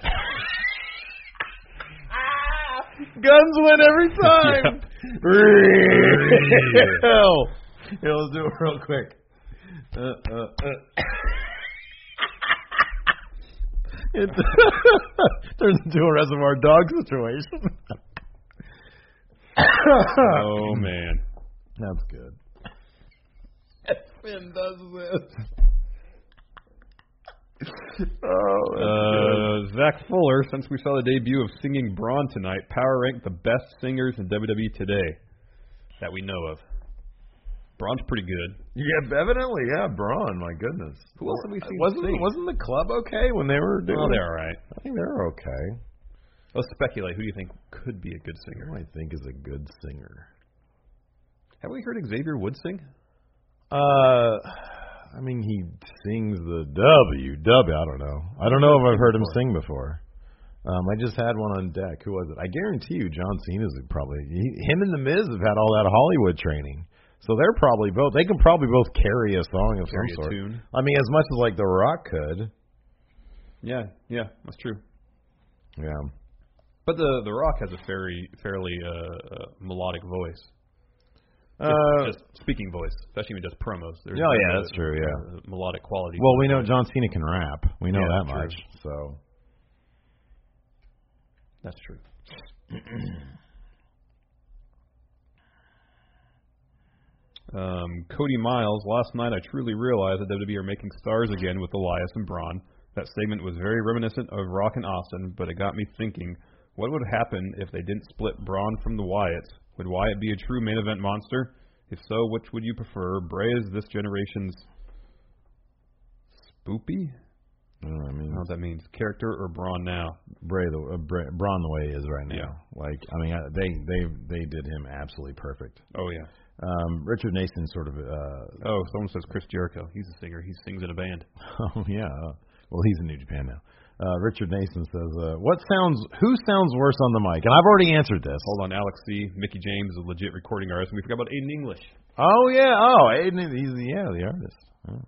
Guns win every time. Yeah, let's do it real quick. It turns into a Reservoir Dog situation. Oh, man. That's good. Finn does this. Zach Fuller, since we saw the debut of Singing Braun tonight, power rank the best singers in WWE today that we know of. Braun's pretty good. Yeah, evidently, yeah, Braun, my goodness. Who else have we seen Wasn't the club okay when they were doing it? Oh, they're all right. I think they're okay. Let's speculate. Who do you think could be a good singer? Who I think is a good singer? Have we heard Xavier Woods sing? I mean, he sings the WW. I don't know. I don't know if I've heard him sing before. I just had one on deck. Who was it? I guarantee you, John Cena's probably. Him and The Miz have had all that Hollywood training, so they're probably both. They can probably both carry a song of some sort. Tune. I mean, as much as like The Rock could. Yeah, that's true. Yeah, but the Rock has a fairly melodic voice. Just speaking voice, especially when he does promos. There's that's true. Yeah, melodic quality. Well, we know John Cena can rap. We know that much. So that's true. Cody Miles. Last night, I truly realized that WWE are making stars again with Elias and Braun. That segment was very reminiscent of Rock and Austin, but it got me thinking: what would happen if they didn't split Braun from the Wyatts? Would Wyatt be a true main event monster? If so, which would you prefer? Bray is this generation's spoopy? I don't know what that means. Character or Braun now? Braun the way he is right now. Yeah. Like, I mean, they did him absolutely perfect. Oh yeah. Richard Nason sort of. Someone says Chris Jericho. He's a singer. He sings in a band. Oh yeah. Well, he's in New Japan now. Richard Nason says, who sounds worse on the mic? And I've already answered this. Hold on, Alex C. Mickey James is a legit recording artist, and we forgot about Aiden English. Oh, yeah. Oh, Aiden, he's the artist. Oh.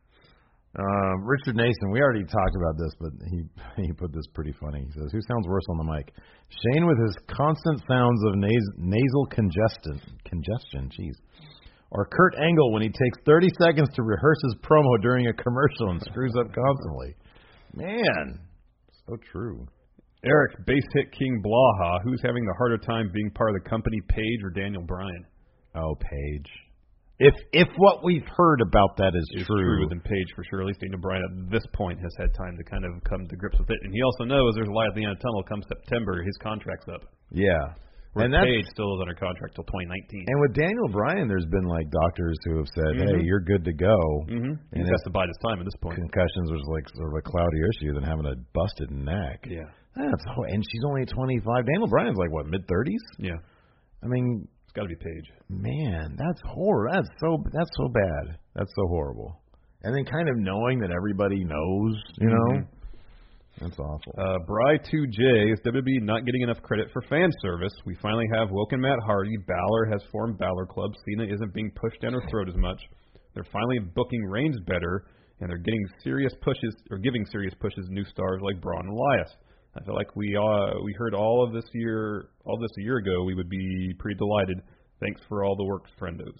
Richard Nason, we already talked about this, but he put this pretty funny. He says, who sounds worse on the mic? Shane with his constant sounds of nasal congestion, jeez. Or Kurt Angle when he takes 30 seconds to rehearse his promo during a commercial and screws up constantly. Man, so true. Eric, base hit king Blaha, who's having the harder time being part of the company, Paige or Daniel Bryan? Oh, Paige. If what we've heard about that is true, then Paige for sure. At least Daniel Bryan at this point has had time to kind of come to grips with it, and he also knows there's a light at the end of the tunnel. Come September, his contract's up. Yeah, and Paige still is under contract till 2019. And with Daniel Bryan, there's been like doctors who have said, "Hey, you're good to go." And he has to bide his time at this point. Concussions was like sort of a cloudier issue than having a busted neck. Yeah, and she's only 25. Daniel Bryan's like what, mid-30s? Yeah, I mean. Got to be Paige. Man, that's horrible. That's so bad. That's so horrible. And then kind of knowing that everybody knows, you know, that's awful. Bry2J is WWE not getting enough credit for fan service. We finally have Woken Matt Hardy. Balor has formed Balor Club. Cena isn't being pushed down her throat as much. They're finally booking Reigns better, and they're getting serious pushes or giving serious pushes to new stars like Braun and Elias. I feel like we heard all this a year ago. We would be pretty delighted. Thanks for all the work, friendos.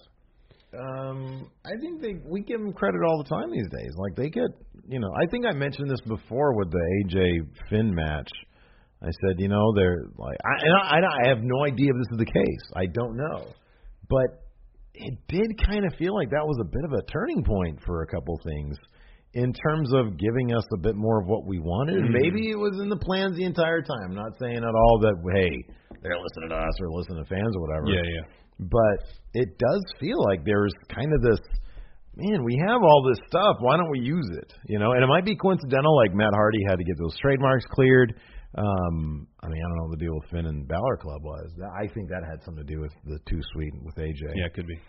I think we give them credit all the time these days. Like they get, I think I mentioned this before with the AJ Finn match. I said, they're like, I have no idea if this is the case. I don't know, but it did kind of feel like that was a bit of a turning point for a couple things. In terms of giving us a bit more of what we wanted. Maybe it was in the plans the entire time. I'm not saying at all that, hey, they're listening to us or listening to fans or whatever. Yeah. But it does feel like there's kind of this, man, we have all this stuff. Why don't we use it? And it might be coincidental, like Matt Hardy had to get those trademarks cleared. I don't know what the deal with Finn and Balor Club was. I think that had something to do with the Too Sweet with AJ. Yeah, it could be.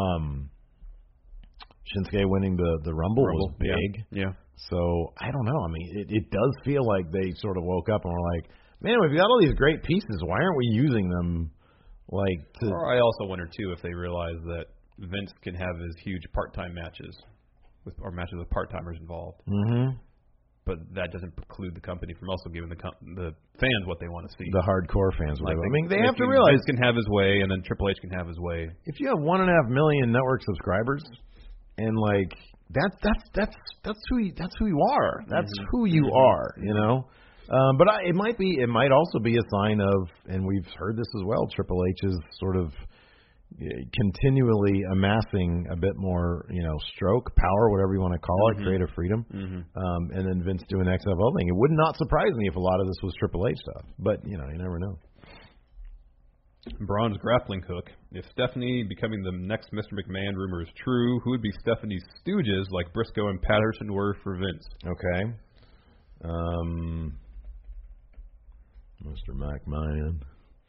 Shinsuke winning the Rumble was big. Yeah. So, I don't know. I mean, it does feel like they sort of woke up and were like, man, we've got all these great pieces. Why aren't we using them? Or I also wonder, too, if they realize that Vince can have his huge part-time matches or matches with part-timers involved. Mm-hmm. But that doesn't preclude the company from also giving the fans what they want to see. The hardcore fans. They have to Vince realize. can have his way, and then Triple H can have his way. If you have 1.5 million network subscribers, and that's who you are. That's who you are. But it might also be a sign of, and we've heard this as well. Triple H is sort of continually amassing a bit more, stroke, power, whatever you want to call it, creative freedom. And then Vince doing the XFL thing. It would not surprise me if a lot of this was Triple H stuff. But, you never know. Braun's grappling hook. If Stephanie becoming the next Mr. McMahon rumor is true, who would be Stephanie's stooges like Briscoe and Patterson were for Vince? Okay. Mr. McMahon.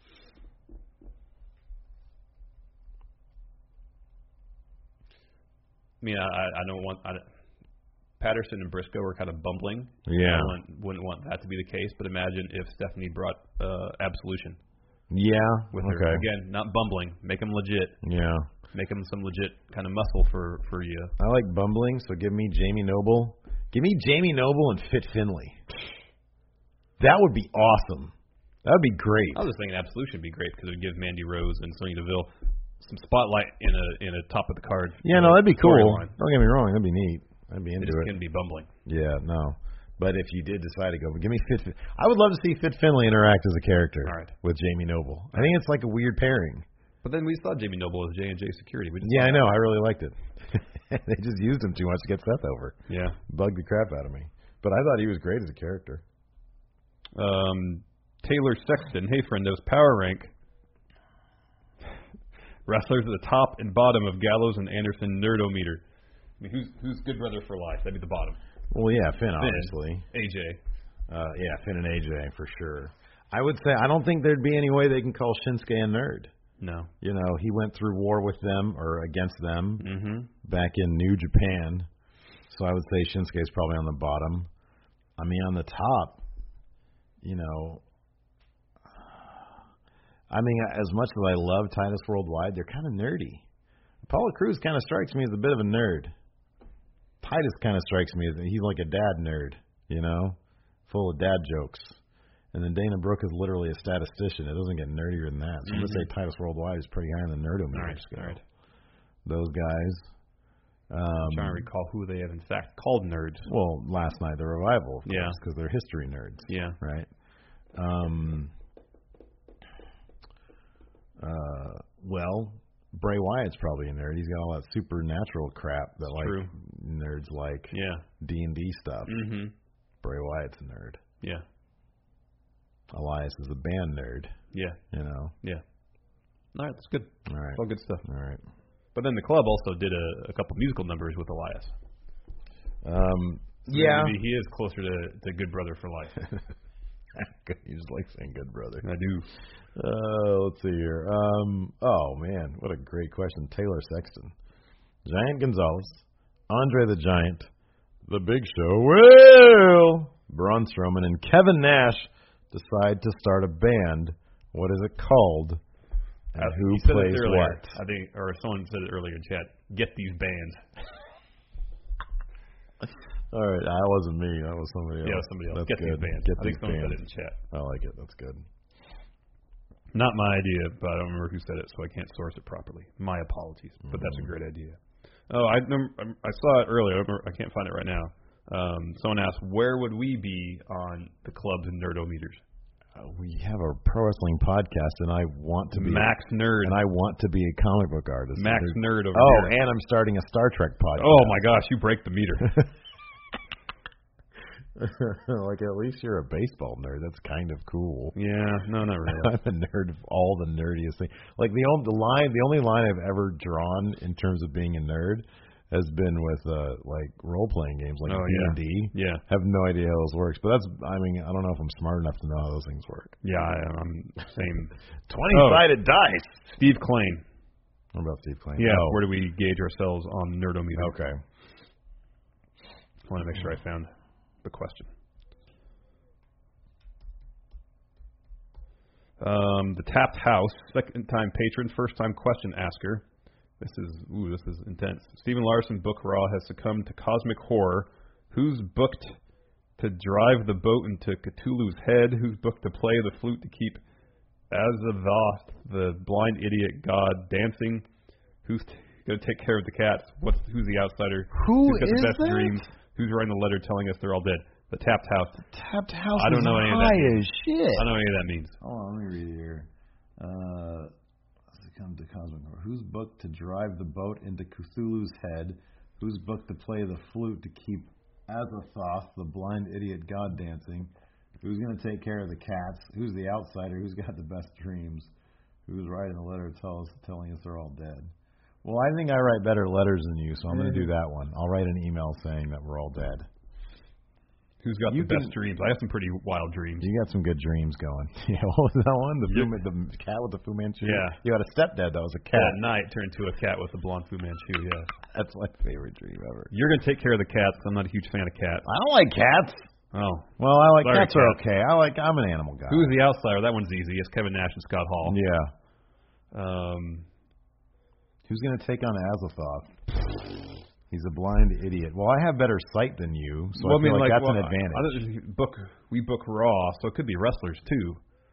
I mean, I don't want Patterson and Briscoe are kind of bumbling. Yeah. I wouldn't want that to be the case, but imagine if Stephanie brought Absolution. Yeah. With her. Again, not bumbling. Make them legit. Yeah. Make them some legit kind of muscle for you. I like bumbling, so give me Jamie Noble. Give me Jamie Noble and Fit Finlay. That would be awesome. That would be great. I was just thinking Absolution would be great because it would give Mandy Rose and Sonya Deville some spotlight in a top of the card. Yeah, no, that'd be cool. Don't get me wrong, that'd be neat. I'd be into it. It just couldn't be bumbling. Yeah, no. But if you did decide to go, give me Fit. I would love to see Fit Finlay interact as a character with Jamie Noble. I think it's like a weird pairing. But then we saw Jamie Noble as J&J Security. I know. I really liked it. They just used him too much to get Seth over. Yeah. Bugged the crap out of me. But I thought he was great as a character. Taylor Sexton. Hey, friend, those power rank wrestlers at the top and bottom of Gallows and Anderson Nerdometer. I mean, who's good brother for life? That'd be the bottom. Well, yeah, Finn, obviously. AJ. Finn and AJ for sure. I would say I don't think there'd be any way they can call Shinsuke a nerd. No. He went through war with them or against them back in New Japan. So I would say Shinsuke's probably on the bottom. I mean, on the top, you know, I mean, as much as I love Titus Worldwide, they're kind of nerdy. Apollo Crews kind of strikes me as a bit of a nerd. Titus kind of strikes me as he's like a dad nerd, you know, full of dad jokes. And then Dana Brooke is literally a statistician. It doesn't get nerdier than that. So I'm going to say Titus Worldwide is pretty high on the nerdometer scale. All right. Those guys. I'm trying to recall who they have in fact called nerds. Well, last night, the Revival, of course, Yeah. because they're history nerds. Yeah. Right? Well, Bray Wyatt's probably a nerd. He's got all that supernatural crap that like True. nerds like. Yeah. D&D stuff. Mm-hmm. Bray Wyatt's a nerd. Yeah. Elias is a band nerd. Yeah. You know. Yeah. All right, that's good. All right. All good stuff. All right. But then the club also did a couple musical numbers with Elias. Yeah. Maybe he is closer to Good Brother for life. You just like saying good brother. I do. Let's see here. Oh, man. What a great question. Taylor Sexton. Giant Gonzalez. Andre the Giant. The Big Show. Will Braun Strowman and Kevin Nash decide to start a band. What is it called? And who he said plays it earlier, what? I think, or someone said it earlier in chat. Get these bands. All right, that wasn't me. That was somebody else. Yeah, somebody else. That's Get good. these bands. Get I think these someone bands. said it in chat. I like it. That's good. Not my idea, but I don't remember who said it, so I can't source it properly. My apologies, but that's a great idea. Oh, I saw it earlier. I can't find it right now. Someone asked, where would we be on the clubs and nerdometers? We have a pro wrestling podcast, and I want to be Max Nerd. and I want to be a comic book artist. Max Nerd over Oh, here. and I'm starting a Star Trek podcast. Oh my gosh, you break the meter. Like, at least you're a baseball nerd. That's kind of cool. Yeah, no, not really. I'm a nerd of all the nerdiest things. Like the only line I've ever drawn in terms of being a nerd has been with like role playing games like D&D. Yeah. Have no idea how this works, but I don't know if I'm smart enough to know how those things work. Yeah, I'm same. 20-sided dice. Steve Klain. What about Steve Klain? Yeah, Oh, where do we gauge ourselves on nerdometer? okay. I want to make sure I found the question. The Tapped House, second-time patron, first-time question asker. This is intense. Stephen Larson, Book Raw, has succumbed to cosmic horror. Who's booked to drive the boat into Cthulhu's head? Who's booked to play the flute to keep Azathoth, the blind idiot god, dancing? Who's going to take care of the cats? Who's the outsider? Who's got the best dreams? Who's writing the letter telling us they're all dead? The Tapped House. Tapped House I don't is know any of that high means. as shit. I don't know any of that means. Hold on, let me read it here. Succumb to cosmic horror. Who's booked to drive the boat into Cthulhu's head? Who's booked to play the flute to keep Azathoth, the blind idiot god, dancing? Who's going to take care of the cats? Who's the outsider? Who's got the best dreams? Who's writing the letter telling us they're all dead? Well, I think I write better letters than you, so I'm going to do that one. I'll write an email saying that we're all dead. Who's got the best dreams? I have some pretty wild dreams. You got some good dreams going. Yeah, what was that one? The cat with the Fu Manchu? Yeah. You had a stepdad that was a cat. At night, turned into a cat with a blonde Fu Manchu, yeah. That's my favorite dream ever. You're going to take care of the cats. I'm not a huge fan of cats. I don't like cats. Oh. Well, I like Sorry, cats are cats. okay. I'm an animal guy. Who's the outsider? That one's easy. It's Kevin Nash and Scott Hall. Yeah. Who's going to take on Azathoth? He's a blind idiot. Well, I have better sight than you, so I feel like that's an advantage. We book Raw, so it could be wrestlers too.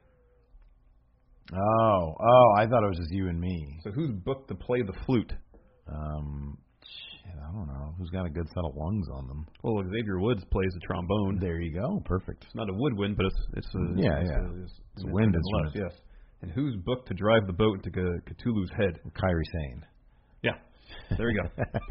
Oh, I thought it was just you and me. So who's booked to play the flute? Shit, I don't know. Who's got a good set of lungs on them? Well, Xavier Woods plays the trombone. There you go. Perfect. It's not a woodwind, but it's a wind instrument. Yes. And who's booked to drive the boat into Cthulhu's head? Kairi Sane. Yeah. There we go.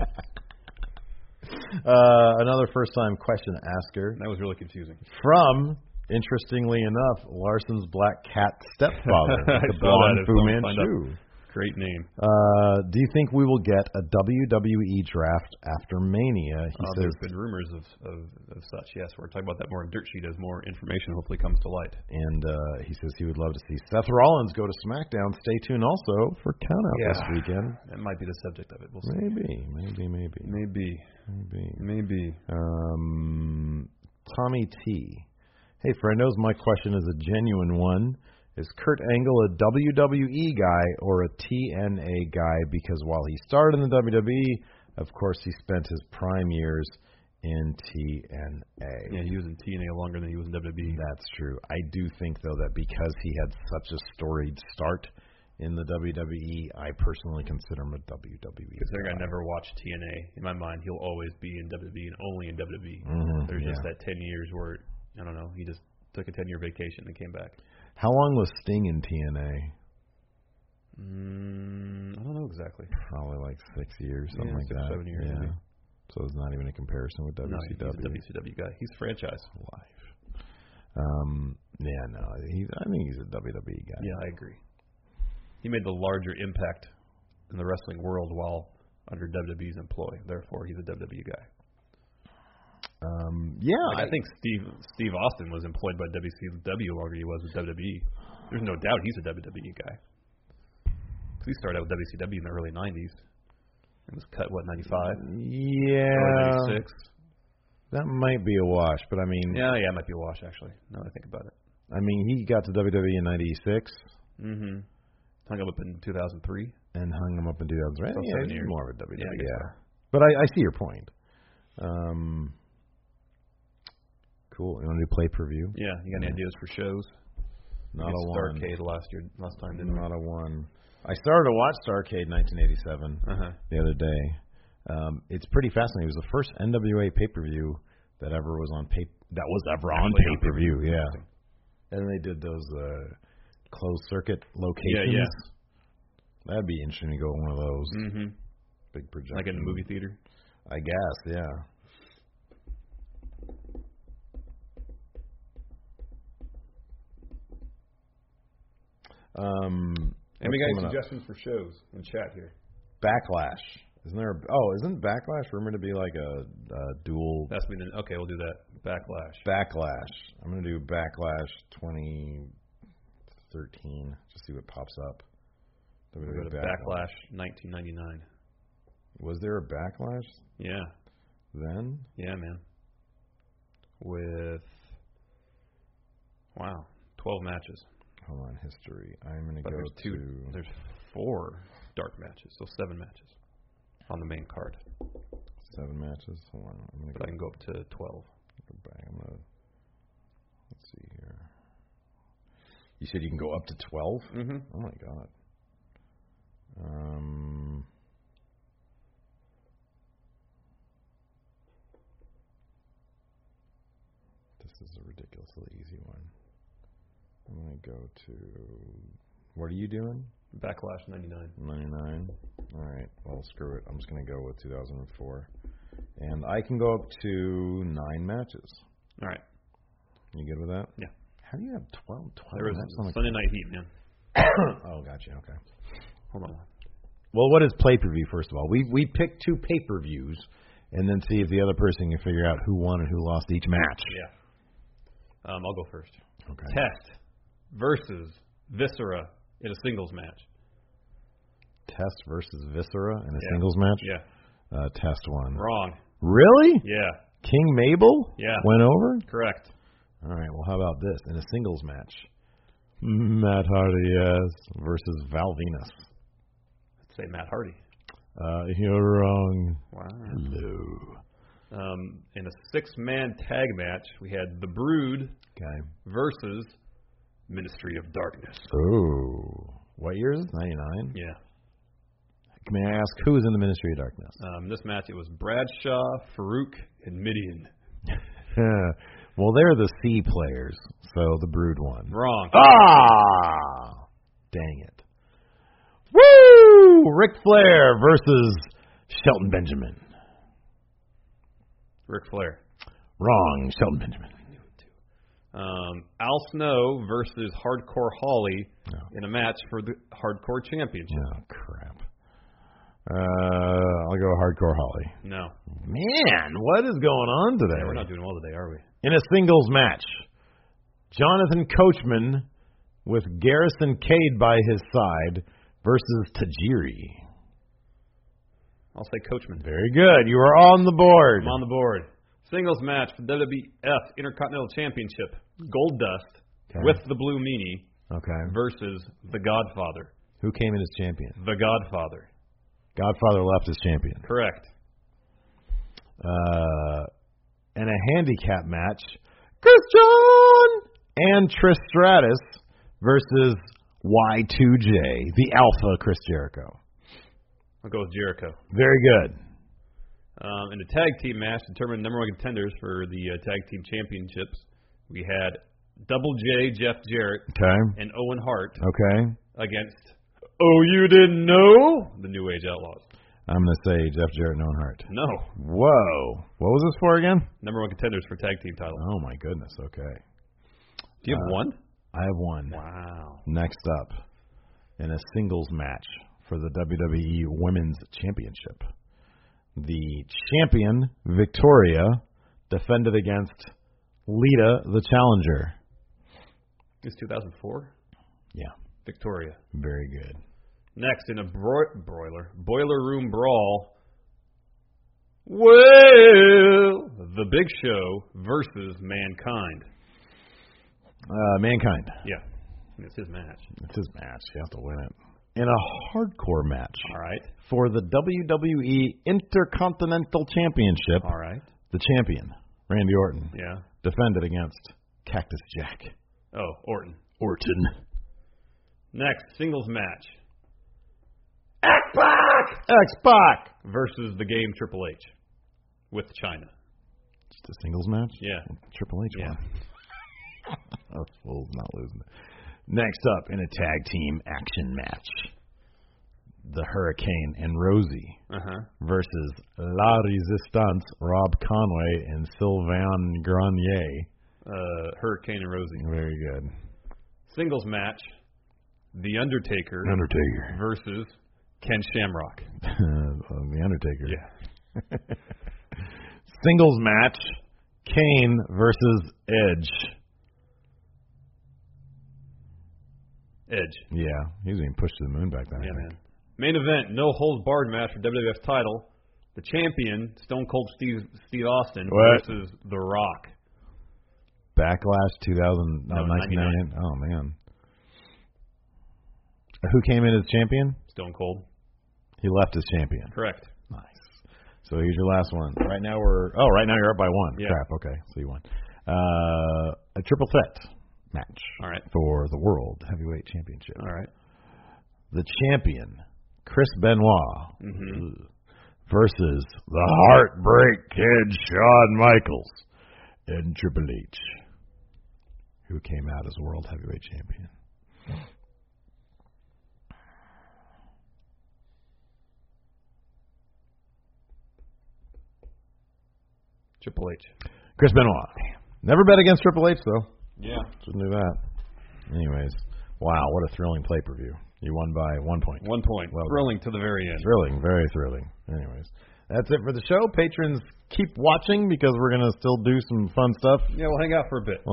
Another first-time question asker. That was really confusing. From, interestingly enough, Larson's black cat stepfather, the blonde Fu Manchu. Great name. Do you think we will get a WWE draft after Mania? He says. There's been rumors of such, yes. We're talking about that more in Dirt Sheet as more information hopefully comes to light. And he says he would love to see Seth Rollins go to SmackDown. Stay tuned also for Countout this weekend. That might be the subject of it. We'll see. Maybe. Tommy T. Hey, friendos, my question is a genuine one. Is Kurt Angle a WWE guy or a TNA guy? Because while he started in the WWE, of course, he spent his prime years in TNA. Yeah, he was in TNA longer than he was in WWE. That's true. I do think, though, that because he had such a storied start in the WWE, I personally consider him a WWE Considering I never watched TNA, in my mind, he'll always be in WWE and only in WWE. There's just that 10 years where, I don't know, he just took a 10-year vacation and came back. How long was Sting in TNA? I don't know exactly. Probably like 6 years, something like 6 that. 7 years, yeah. maybe. So it's not even a comparison with WCW. No, he's a WCW guy. He's franchise. Life. Yeah, no. I think he's a WWE guy. Yeah, I agree. He made the larger impact in the wrestling world while under WWE's employ. Therefore, he's a WWE guy. Yeah. I think Steve Austin was employed by WCW longer than he was with WWE. There's no doubt he's a WWE guy. Because he started out with WCW in the early 90s. It was cut, 95? Yeah. 96? That might be a wash, but I mean... Yeah, it might be a wash, actually, now that I think about it. I mean, he got to WWE in 96. Mm-hmm. Hung him up in 2003. And hung him up in 2003. So yeah, 7 years. More of a WWE, Yeah. But I see your point. Cool. You want to do pay-per-view? Yeah, you got any ideas for shows? Not a one. Starrcade last time, didn't we? Not a one. I started to watch Starrcade 1987 the other day. It's pretty fascinating. It was the first NWA pay-per-view that ever was on pay-per-view. Yeah. And they did those closed circuit locations. Yeah. That'd be interesting to go to one of those. Mm-hmm. Big projection. Like in a movie theater? I guess, yeah. And we got any suggestions for shows in chat here? Backlash. Isn't Backlash rumored to be like a dual? That's me. Okay, we'll do that. Backlash. I'm gonna do Backlash 2013. Just see what pops up. We'll go to Backlash 1999. Was there a Backlash? Yeah. Then? Yeah, man. With 12 matches. Hold on, history. I'm going to go to... There's 4 dark matches, so 7 matches on the main card. 7 matches? Hold on. I can go up to 12. Go back. Let's see here. You said you can go up to 12? Mm-hmm. Oh, my God. This is a ridiculously easy one. I'm going to go to... What are you doing? Backlash 99. 99. All right. Well, screw it. I'm just going to go with 2004. And I can go up to 9 matches. All right. You good with that? Yeah. How do you have 12? There was Sunday Night Heat, man. Oh, gotcha. Okay. Hold on. Well, what is pay-per-view, first of all? We pick 2 pay-per-views and then see if the other person can figure out who won and who lost each match. Yeah. I'll go first. Okay. Test versus Viscera in a singles match. Test versus Viscera in a singles match? Yeah. Test won. Wrong. Really? Yeah. King Mabel? Yeah. Went over? Correct. All right, well, how about this? In a singles match, Matt Hardy, yes, versus Val Venus. Let's say Matt Hardy. You're wrong. Wow. Hello. In a 6-man tag match, we had The Brood versus Ministry of Darkness. Oh. What year is this? 99? Yeah. May I ask who was in the Ministry of Darkness? This match, it was Bradshaw, Farouk, and Midian. Well, they're the C players, so the Brood won. Wrong. Ah! Dang it. Woo! Ric Flair versus Shelton Benjamin. Ric Flair. Wrong. Shelton Benjamin. Al Snow versus Hardcore Holly in a match for the Hardcore Championship. Oh, crap. I'll go Hardcore Holly. No. Man, what is going on today? Yeah, we're not doing well today, are we? In a singles match, Jonathan Coachman with Garrison Cade by his side versus Tajiri. I'll say Coachman. Very good. You are on the board. I'm on the board. Singles match for WWF Intercontinental Championship. Goldust with the Blue Meanie versus The Godfather. Who came in as champion? The Godfather. Godfather left as champion. Correct. And a handicap match, Christian and Trish Stratus versus Y2J, the Alpha Chris Jericho. I'll go with Jericho. Very good. In the tag team match, determined number one contenders for the tag team championships, we had Double J, Jeff Jarrett, and Owen Hart against Oh, You Didn't Know? The New Age Outlaws. I'm going to say Jeff Jarrett and Owen Hart. No. Whoa. What was this for again? Number one contenders for tag team title. Oh, my goodness. Okay. Do you have one? I have one. Wow. Next up, in a singles match for the WWE Women's Championship, the champion, Victoria, defended against Lita, the challenger. It's 2004? Yeah. Victoria. Very good. Next, in a boiler room brawl, well, The Big Show versus Mankind. Mankind. Yeah. It's his match. It's his match. You have to win it. In a hardcore match. All right. For the WWE Intercontinental Championship. All right. The champion, Randy Orton. Yeah. Defended against Cactus Jack. Oh, Orton. Next, singles match. X-Pac versus the Game Triple H with China. Just a singles match? Yeah. Triple H won. Those fools not losing. Next up, in a tag team action match, the Hurricane and Rosie versus La Resistance, Rob Conway and Sylvain Grenier. Hurricane and Rosie. Very good. Singles match, The Undertaker versus Ken Shamrock. The Undertaker. Yeah. Singles match, Kane versus Edge. Yeah, he was being pushed to the moon back then. Yeah, man. Main event, no holds barred match for WWF title. The champion, Stone Cold Steve Austin versus The Rock. Backlash 1999. Oh man. Who came in as champion? Stone Cold. He left as champion. Correct. Nice. So here's your last one. Right now you're up by one. Yeah. Crap. Okay, so you won. A triple threat match. All right. For the World Heavyweight Championship. All right. The champion, Chris Benoit, versus the Heartbreak Kid, Shawn Michaels, and Triple H, who came out as World Heavyweight Champion. Triple H. Chris Benoit. Never bet against Triple H, though. Yeah. Shouldn't do that. Anyways, wow, what a thrilling pay-per-view. You won by 1 point. 1 point. Well, thrilling to the very end. Thrilling, very thrilling. Anyways, that's it for the show. Patrons, keep watching because we're going to still do some fun stuff. Yeah, we'll hang out for a bit.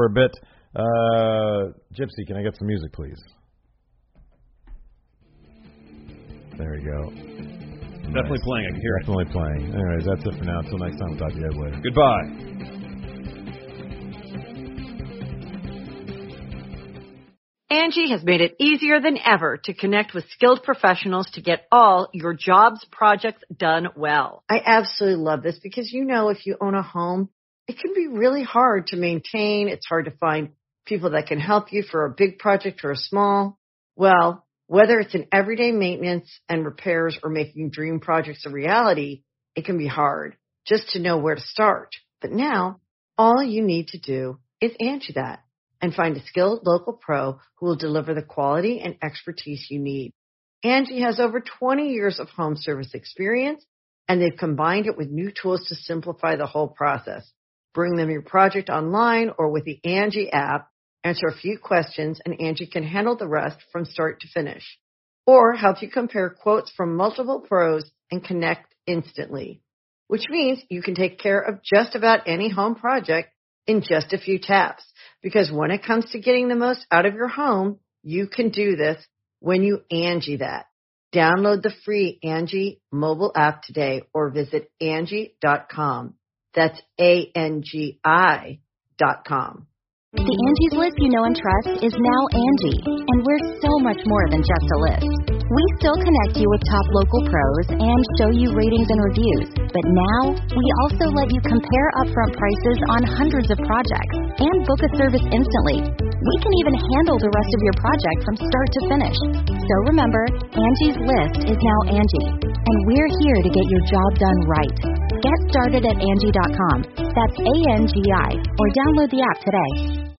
Gypsy, can I get some music, please? There we go. Definitely playing. I can hear Definitely playing. Anyways, that's it for now. Until next time, we'll talk to you guys later. Goodbye. Angie has made it easier than ever to connect with skilled professionals to get all your jobs projects done well. I absolutely love this because, if you own a home, it can be really hard to maintain. It's hard to find people that can help you for a big project or a small. Well, whether it's in everyday maintenance and repairs or making dream projects a reality, it can be hard just to know where to start. But now, all you need to do is Angie that and find a skilled local pro who will deliver the quality and expertise you need. Angie has over 20 years of home service experience, and they've combined it with new tools to simplify the whole process. Bring them your project online or with the Angie app, answer a few questions, and Angie can handle the rest from start to finish. Or help you compare quotes from multiple pros and connect instantly, which means you can take care of just about any home project in just a few taps. Because when it comes to getting the most out of your home, you can do this when you Angie that. Download the free Angie mobile app today or visit Angie.com. That's ANGI.com. The Angie's List you know and trust is now Angie, and we're so much more than just a list. We still connect you with top local pros and show you ratings and reviews, but now we also let you compare upfront prices on hundreds of projects and book a service instantly. We can even handle the rest of your project from start to finish. So remember, Angie's List is now Angie, and we're here to get your job done right. Get started at Angie.com. That's ANGI, or download the app today.